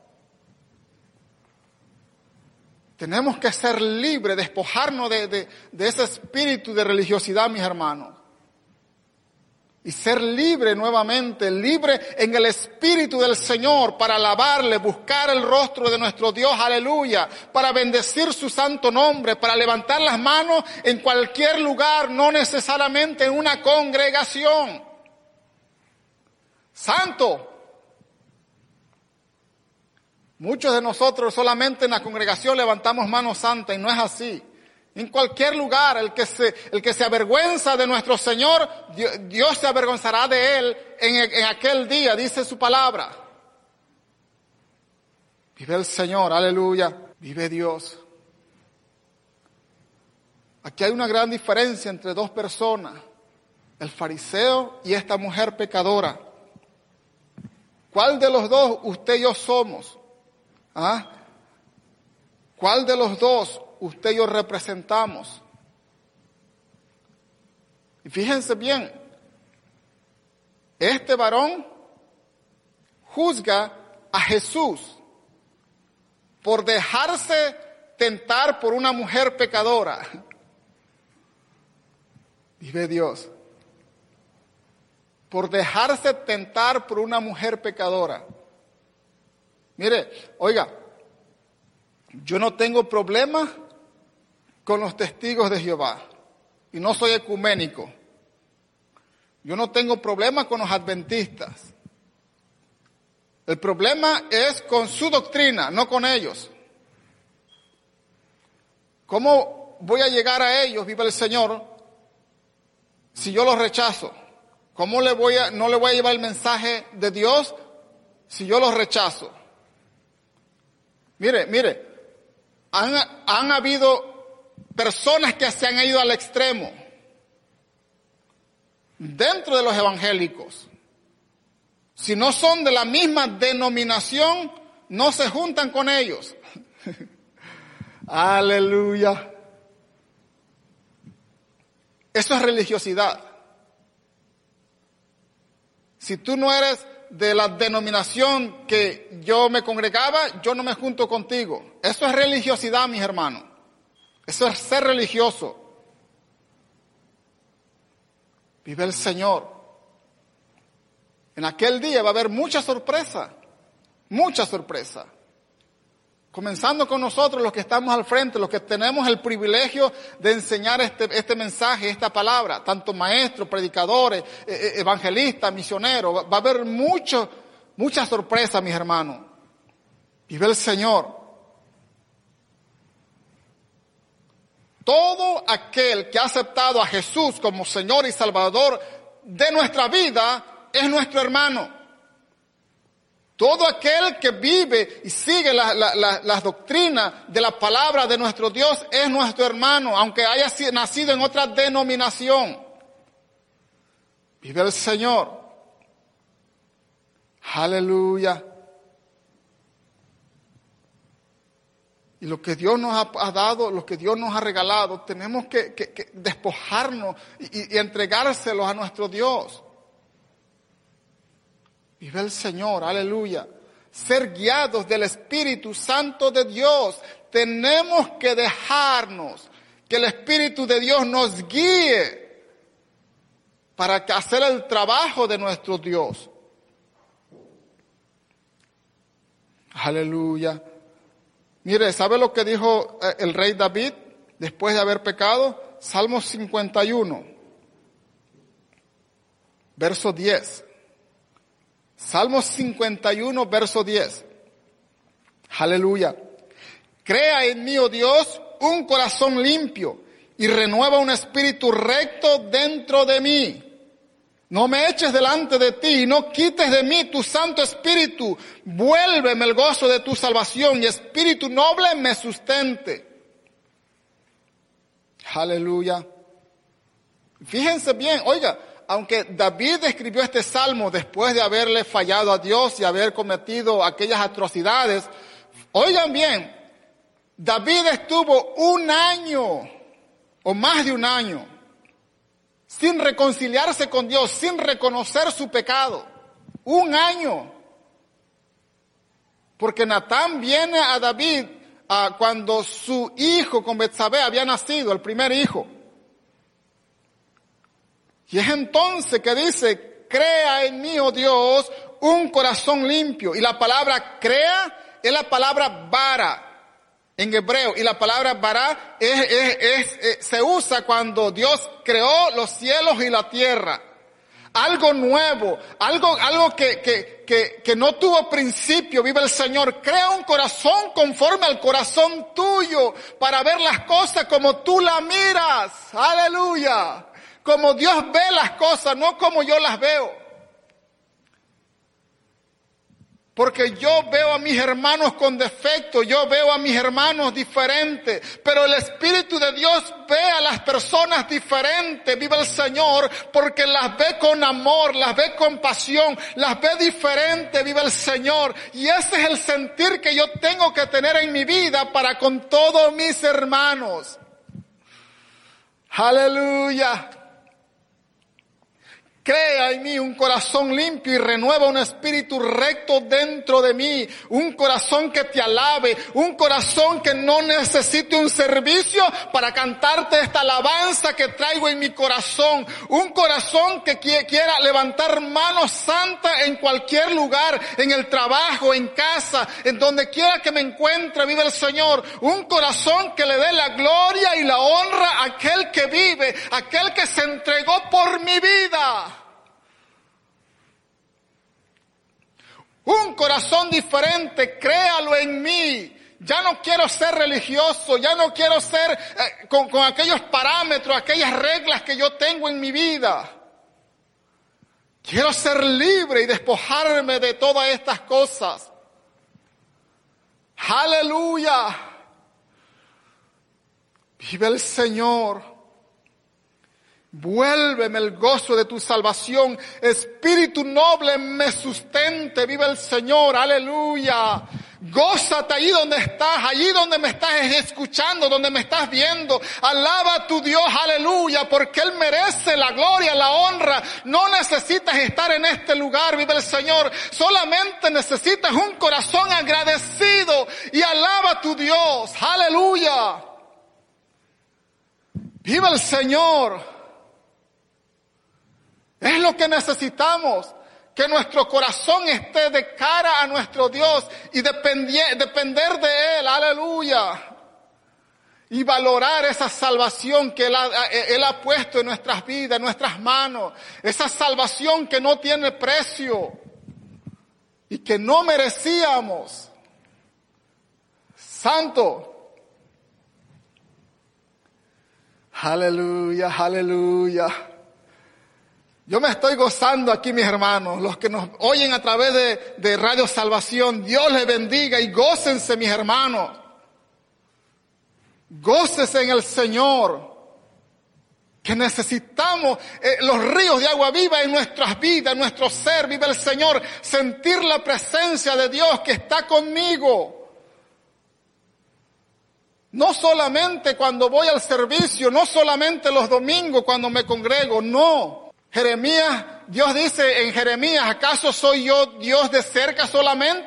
Tenemos que ser libres, despojarnos de ese espíritu de religiosidad, mis hermanos. Y ser libre nuevamente, libre en el Espíritu del Señor, para alabarle, buscar el rostro de nuestro Dios, aleluya, para bendecir su santo nombre, para levantar las manos en cualquier lugar, no necesariamente en una congregación. Santo. Muchos de nosotros solamente en la congregación levantamos manos santas, y no es así. En cualquier lugar, el que se avergüenza de nuestro Señor, Dios se avergonzará de él en aquel día, dice su palabra. Vive el Señor, aleluya, vive Dios. Aquí hay una gran diferencia entre dos personas, el fariseo y esta mujer pecadora. ¿Cuál de los dos usted y yo somos? ¿Ah? ¿Cuál de los dos usted y yo representamos? Y fíjense bien, este varón juzga a Jesús por dejarse tentar por una mujer pecadora. Vive Dios. Por dejarse tentar por una mujer pecadora. Mire, oiga, yo no tengo problema con los testigos de Jehová, y no soy ecuménico. Yo no tengo problema con los adventistas. El problema es con su doctrina, no con ellos. ¿Cómo voy a llegar a ellos, vive el Señor, si yo los rechazo? ¿Cómo no le voy a llevar el mensaje de Dios si yo los rechazo? Mire, han habido personas que se han ido al extremo dentro de los evangélicos. Si no son de la misma denominación, no se juntan con ellos. Aleluya. Eso es religiosidad. Si tú no eres de la denominación que yo me congregaba, yo no me junto contigo. Eso es religiosidad, mis hermanos. Eso es ser religioso. Vive el Señor. En aquel día va a haber mucha sorpresa. Comenzando con nosotros, los que estamos al frente, los que tenemos el privilegio de enseñar este mensaje, esta palabra, tanto maestros, predicadores, evangelistas, misioneros. Va a haber mucha sorpresa, mis hermanos. Vive el Señor. Todo aquel que ha aceptado a Jesús como Señor y Salvador de nuestra vida es nuestro hermano. Todo aquel que vive y sigue las doctrinas de la palabra de nuestro Dios es nuestro hermano, aunque haya nacido en otra denominación. Vive el Señor. Aleluya. Y lo que Dios nos ha dado, lo que Dios nos ha regalado, tenemos que despojarnos y entregárselos a nuestro Dios. Vive el Señor, aleluya. Ser guiados del Espíritu Santo de Dios. Tenemos que dejarnos que el Espíritu de Dios nos guíe para hacer el trabajo de nuestro Dios. Aleluya. Mire, ¿sabe lo que dijo el rey David después de haber pecado? Salmos 51, verso 10. Salmos 51, verso 10. Aleluya. Crea en mí, oh Dios, un corazón limpio y renueva un espíritu recto dentro de mí. No me eches delante de ti y no quites de mí tu Santo Espíritu. Vuélveme el gozo de tu salvación y espíritu noble me sustente. Aleluya. Fíjense bien, oiga, aunque David escribió este salmo después de haberle fallado a Dios y haber cometido aquellas atrocidades, oigan bien, David estuvo un año o más de un año sin reconciliarse con Dios, sin reconocer su pecado. Un año. Porque Natán viene a David cuando su hijo con Betsabé había nacido, el primer hijo. Y es entonces que dice, crea en mí, oh Dios, un corazón limpio. Y la palabra crea es la palabra bara en hebreo. Y la palabra bara se usa cuando Dios creó los cielos y la tierra. Algo nuevo, algo que no tuvo principio, vive el Señor. Crea un corazón conforme al corazón tuyo para ver las cosas como tú las miras. Aleluya. Como Dios ve las cosas, no como yo las veo. Porque yo veo a mis hermanos con defecto, yo veo a mis hermanos diferentes, pero el Espíritu de Dios ve a las personas diferentes, vive el Señor, porque las ve con amor, las ve con pasión, las ve diferentes, vive el Señor. Y ese es el sentir que yo tengo que tener en mi vida para con todos mis hermanos. Aleluya. Crea en mí un corazón limpio y renueva un espíritu recto dentro de mí. Un corazón que te alabe. Un corazón que no necesite un servicio para cantarte esta alabanza que traigo en mi corazón. Un corazón que quiera levantar manos santas en cualquier lugar, en el trabajo, en casa, en donde quiera que me encuentre, vive el Señor. Un corazón que le dé la gloria y la honra a aquel que vive, aquel que se entregó por mi vida. Un corazón diferente, créalo en mí. Ya no quiero ser religioso, ya no quiero ser con aquellos parámetros, aquellas reglas que yo tengo en mi vida. Quiero ser libre y despojarme de todas estas cosas. Aleluya. Vive el Señor. Vuélveme el gozo de tu salvación. Espíritu noble me sustente. Vive el Señor. Aleluya. Gózate allí donde me estás escuchando, donde me estás viendo. Alaba a tu Dios, aleluya, porque Él merece la gloria, la honra. No necesitas estar en este lugar, vive el Señor. Solamente necesitas un corazón agradecido y alaba a tu Dios, aleluya. Vive el Señor. Es lo que necesitamos. Que nuestro corazón esté de cara a nuestro Dios y depender de Él, aleluya. Y valorar esa salvación que Él ha puesto en nuestras vidas, en nuestras manos. Esa salvación que no tiene precio y que no merecíamos. Santo. Aleluya, aleluya. Yo me estoy gozando aquí, mis hermanos, los que nos oyen a través de Radio Salvación. Dios les bendiga y gócense, mis hermanos. Gócese en el Señor, que necesitamos los ríos de agua viva en nuestras vidas, en nuestro ser. Vive el Señor, sentir la presencia de Dios que está conmigo. No solamente cuando voy al servicio, no solamente los domingos cuando me congrego, no. Jeremías, Dios dice en Jeremías, ¿acaso soy yo Dios de cerca solamente?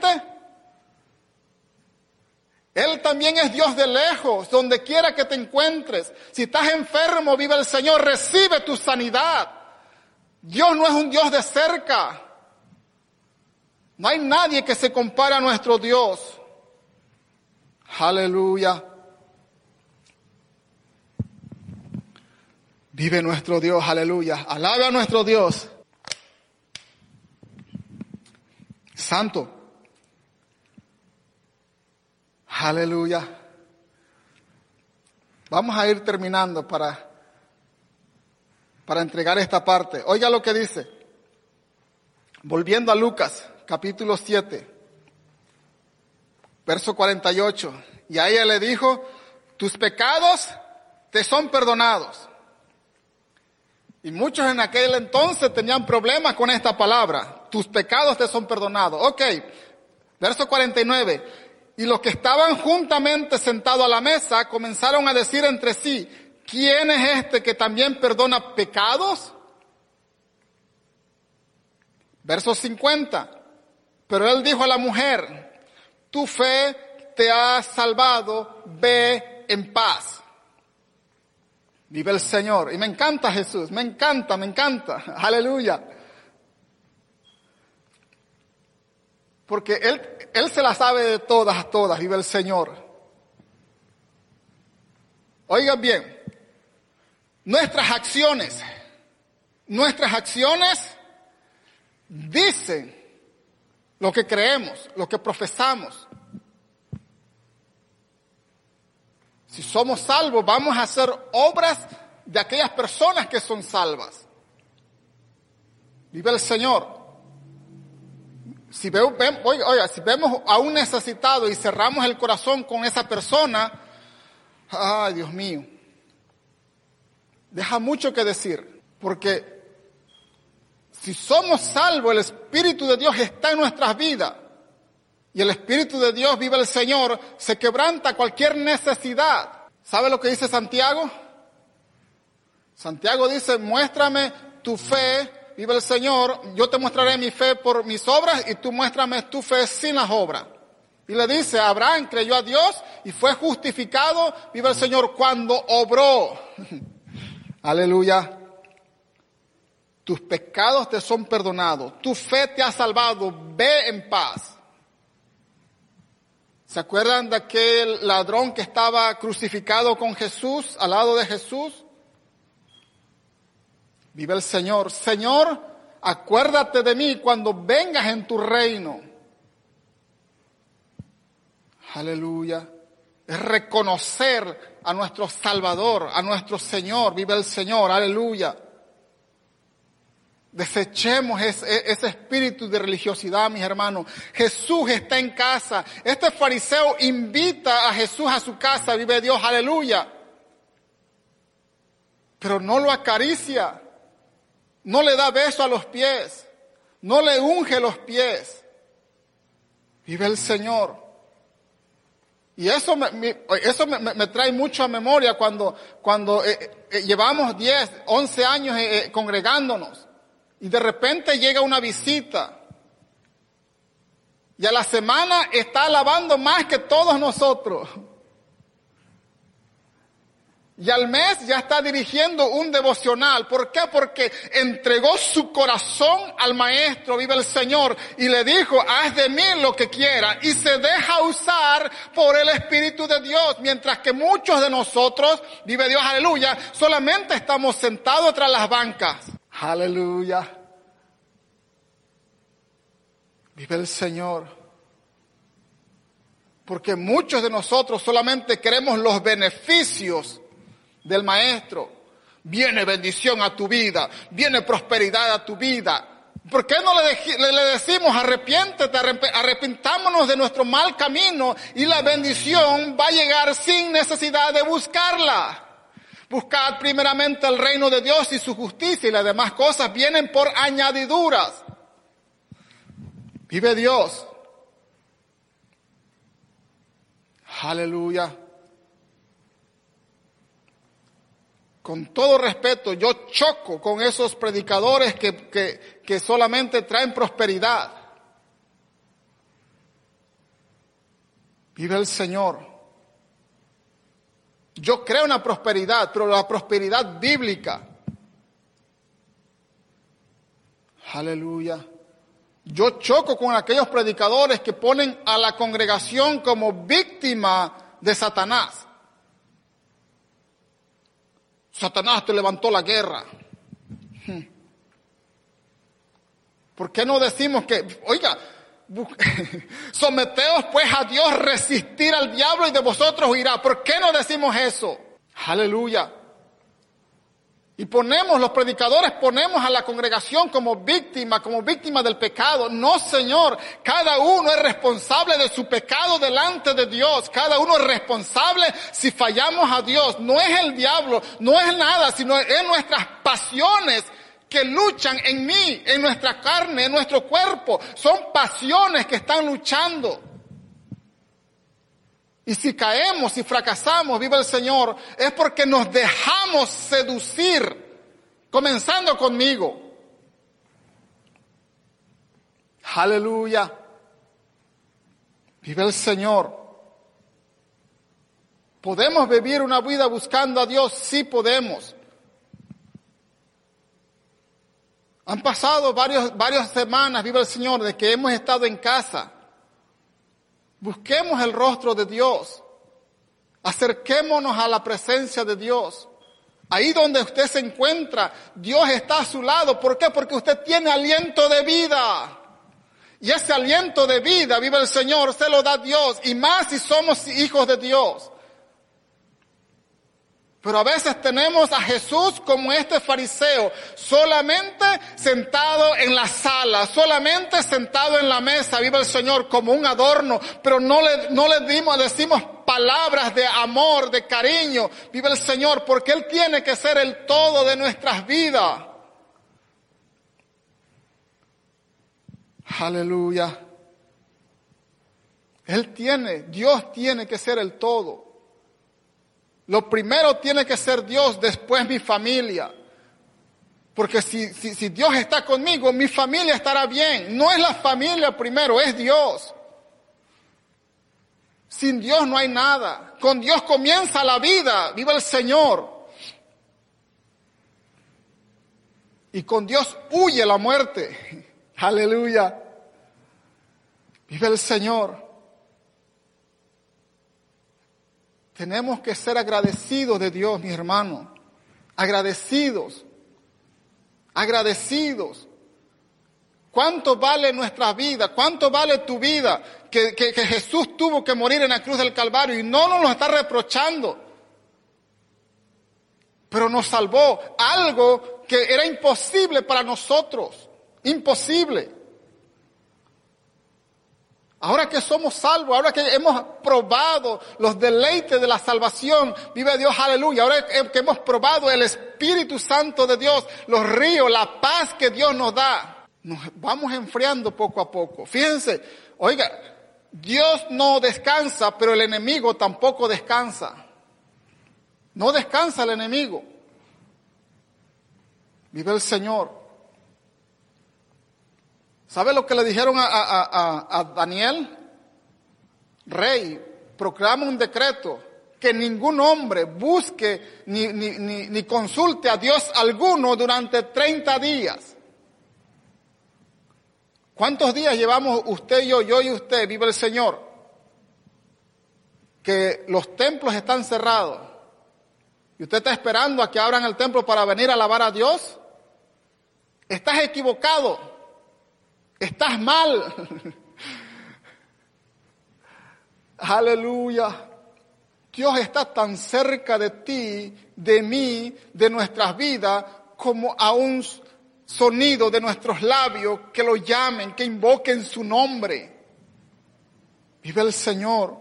Él también es Dios de lejos, donde quiera que te encuentres. Si estás enfermo, vive el Señor, recibe tu sanidad. Dios no es un Dios de cerca. No hay nadie que se compare a nuestro Dios. Aleluya. Vive nuestro Dios, aleluya. Alabe a nuestro Dios. Santo. Aleluya. Vamos a ir terminando para entregar esta parte. Oiga lo que dice. Volviendo a Lucas, capítulo 7, verso 48. Y a ella le dijo, tus pecados te son perdonados. Y muchos en aquel entonces tenían problemas con esta palabra. Tus pecados te son perdonados. Ok, verso 49. Y los que estaban juntamente sentados a la mesa comenzaron a decir entre sí, ¿quién es este que también perdona pecados? Verso 50. Pero él dijo a la mujer, tu fe te ha salvado, ve en paz. Vive el Señor. Y me encanta Jesús, me encanta. Aleluya. Porque Él se la sabe de todas a todas, vive el Señor. Oigan bien, nuestras acciones dicen lo que creemos, lo que profesamos. Si somos salvos, vamos a hacer obras de aquellas personas que son salvas. Vive el Señor. Si vemos a un necesitado y cerramos el corazón con esa persona, ay, Dios mío, deja mucho que decir, porque si somos salvos, el Espíritu de Dios está en nuestras vidas, y el Espíritu de Dios, vive el Señor, se quebranta cualquier necesidad. ¿Sabe lo que dice Santiago? Santiago dice, muéstrame tu fe, vive el Señor, yo te mostraré mi fe por mis obras y tú muéstrame tu fe sin las obras. Y le dice, Abraham creyó a Dios y fue justificado, vive el Señor, cuando obró. Aleluya. Tus pecados te son perdonados, tu fe te ha salvado, ve en paz. ¿Se acuerdan de aquel ladrón que estaba crucificado con Jesús, al lado de Jesús? Vive el Señor. Señor, acuérdate de mí cuando vengas en tu reino. Aleluya. Es reconocer a nuestro Salvador, a nuestro Señor. Vive el Señor. Aleluya. Desechemos ese espíritu de religiosidad, mis hermanos. Jesús está en casa. Este fariseo invita a Jesús a su casa. Vive Dios. Aleluya. Pero no lo acaricia. No le da beso a los pies. No le unge los pies. Vive el Señor. Y eso me trae mucho a memoria cuando llevamos 10, 11 años congregándonos. Y de repente llega una visita. Y a la semana está alabando más que todos nosotros. Y al mes ya está dirigiendo un devocional. ¿Por qué? Porque entregó su corazón al Maestro, vive el Señor, y le dijo, haz de mí lo que quiera. Y se deja usar por el Espíritu de Dios. Mientras que muchos de nosotros, vive Dios, aleluya, solamente estamos sentados tras las bancas. Aleluya. Vive el Señor. Porque muchos de nosotros solamente queremos los beneficios del Maestro. Viene bendición a tu vida, viene prosperidad a tu vida. ¿Por qué no le decimos arrepiéntete, arrepintámonos de nuestro mal camino y la bendición va a llegar sin necesidad de buscarla? Buscad primeramente el reino de Dios y su justicia y las demás cosas vienen por añadiduras. Vive Dios. Aleluya. Con todo respeto, yo choco con esos predicadores que solamente traen prosperidad. Vive el Señor. Yo creo en la prosperidad, pero la prosperidad bíblica. Aleluya. Yo choco con aquellos predicadores que ponen a la congregación como víctima de Satanás. Satanás te levantó la guerra. ¿Por qué no decimos que, oiga, someteos pues a Dios, resistir al diablo y de vosotros huirá? ¿Por qué no decimos eso? Aleluya. Y los predicadores ponemos a la congregación como víctima del pecado. No, Señor, cada uno es responsable de su pecado delante de Dios. Cada uno es responsable si fallamos a Dios. No es el diablo, no es nada, sino es nuestras pasiones que luchan en mí, en nuestra carne, en nuestro cuerpo. Son pasiones que están luchando. Y si caemos, si fracasamos, viva el Señor, es porque nos dejamos seducir, comenzando conmigo. Aleluya. Vive el Señor. ¿Podemos vivir una vida buscando a Dios? Sí podemos. Han pasado varias semanas, vive el Señor, de que hemos estado en casa. Busquemos el rostro de Dios. Acerquémonos a la presencia de Dios. Ahí donde usted se encuentra, Dios está a su lado. ¿Por qué? Porque usted tiene aliento de vida. Y ese aliento de vida, vive el Señor, se lo da Dios. Y más si somos hijos de Dios. Pero a veces tenemos a Jesús como este fariseo, solamente sentado en la sala, solamente sentado en la mesa, vive el Señor como un adorno, pero no le decimos palabras de amor, de cariño, vive el Señor, porque Él tiene que ser el todo de nuestras vidas. Aleluya. Dios tiene que ser el todo. Lo primero tiene que ser Dios, después mi familia. Porque si Dios está conmigo, mi familia estará bien. No es la familia primero, es Dios. Sin Dios no hay nada. Con Dios comienza la vida. ¡Viva el Señor! Y con Dios huye la muerte. ¡Aleluya! ¡Viva el Señor! Tenemos que ser agradecidos de Dios, mis hermanos. Agradecidos. Agradecidos. ¿Cuánto vale nuestra vida? ¿Cuánto vale tu vida? que Jesús tuvo que morir en la cruz del Calvario y no nos lo está reprochando. Pero nos salvó algo que era imposible para nosotros. Imposible. Ahora que somos salvos, ahora que hemos probado los deleites de la salvación, vive Dios, aleluya. Ahora que hemos probado el Espíritu Santo de Dios, los ríos, la paz que Dios nos da, nos vamos enfriando poco a poco. Fíjense, oiga, Dios no descansa, pero el enemigo tampoco descansa. No descansa el enemigo. Vive el Señor. ¿Sabe lo que le dijeron a Daniel? Rey, proclama un decreto que ningún hombre busque ni consulte a Dios alguno durante 30 días. ¿Cuántos días llevamos usted y yo y usted, vive el Señor? Que los templos están cerrados. ¿Y usted está esperando a que abran el templo para venir a alabar a Dios? Estás equivocado. Estás mal. Aleluya. Dios está tan cerca de ti, de mí, de nuestras vidas, como a un sonido de nuestros labios que lo llamen, que invoquen su nombre. Vive el Señor.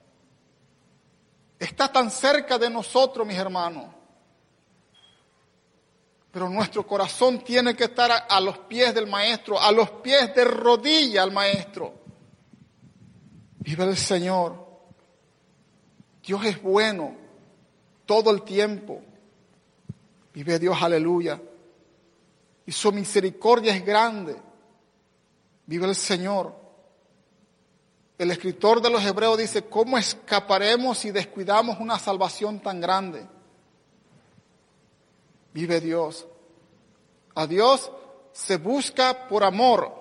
Está tan cerca de nosotros, mis hermanos. Pero nuestro corazón tiene que estar a los pies del Maestro, a los pies de rodilla al Maestro. Vive el Señor. Dios es bueno todo el tiempo. Vive Dios, aleluya. Y su misericordia es grande. Vive el Señor. El escritor de los Hebreos dice, ¿cómo escaparemos si descuidamos una salvación tan grande? Vive Dios. A Dios se busca por amor.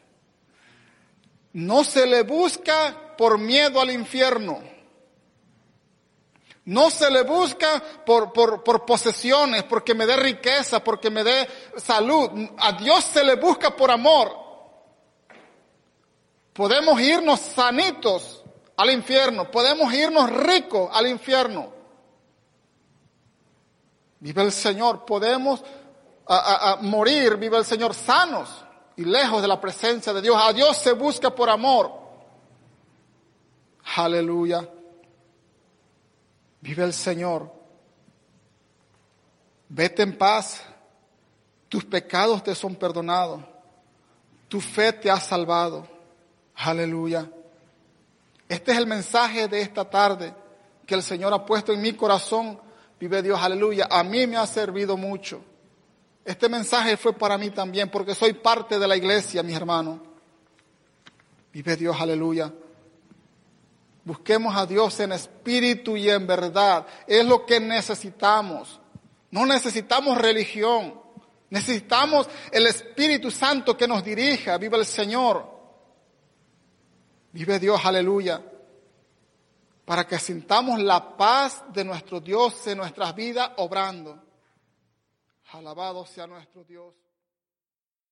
No se le busca por miedo al infierno. No se le busca por posesiones, porque me dé riqueza, porque me dé salud. A Dios se le busca por amor. Podemos irnos sanitos al infierno. Podemos irnos ricos al infierno. Vive el Señor, podemos morir, vive el Señor, sanos y lejos de la presencia de Dios. A Dios se busca por amor. Aleluya. Vive el Señor. Vete en paz. Tus pecados te son perdonados. Tu fe te ha salvado. Aleluya. Este es el mensaje de esta tarde que el Señor ha puesto en mi corazón. Vive Dios, aleluya. A mí me ha servido mucho. Este mensaje fue para mí también, porque soy parte de la iglesia, mis hermanos. Vive Dios, aleluya. Busquemos a Dios en espíritu y en verdad. Es lo que necesitamos. No necesitamos religión. Necesitamos el Espíritu Santo que nos dirija. Vive el Señor. Vive Dios, aleluya. Para que sintamos la paz de nuestro Dios en nuestras vidas obrando. Alabado sea nuestro Dios.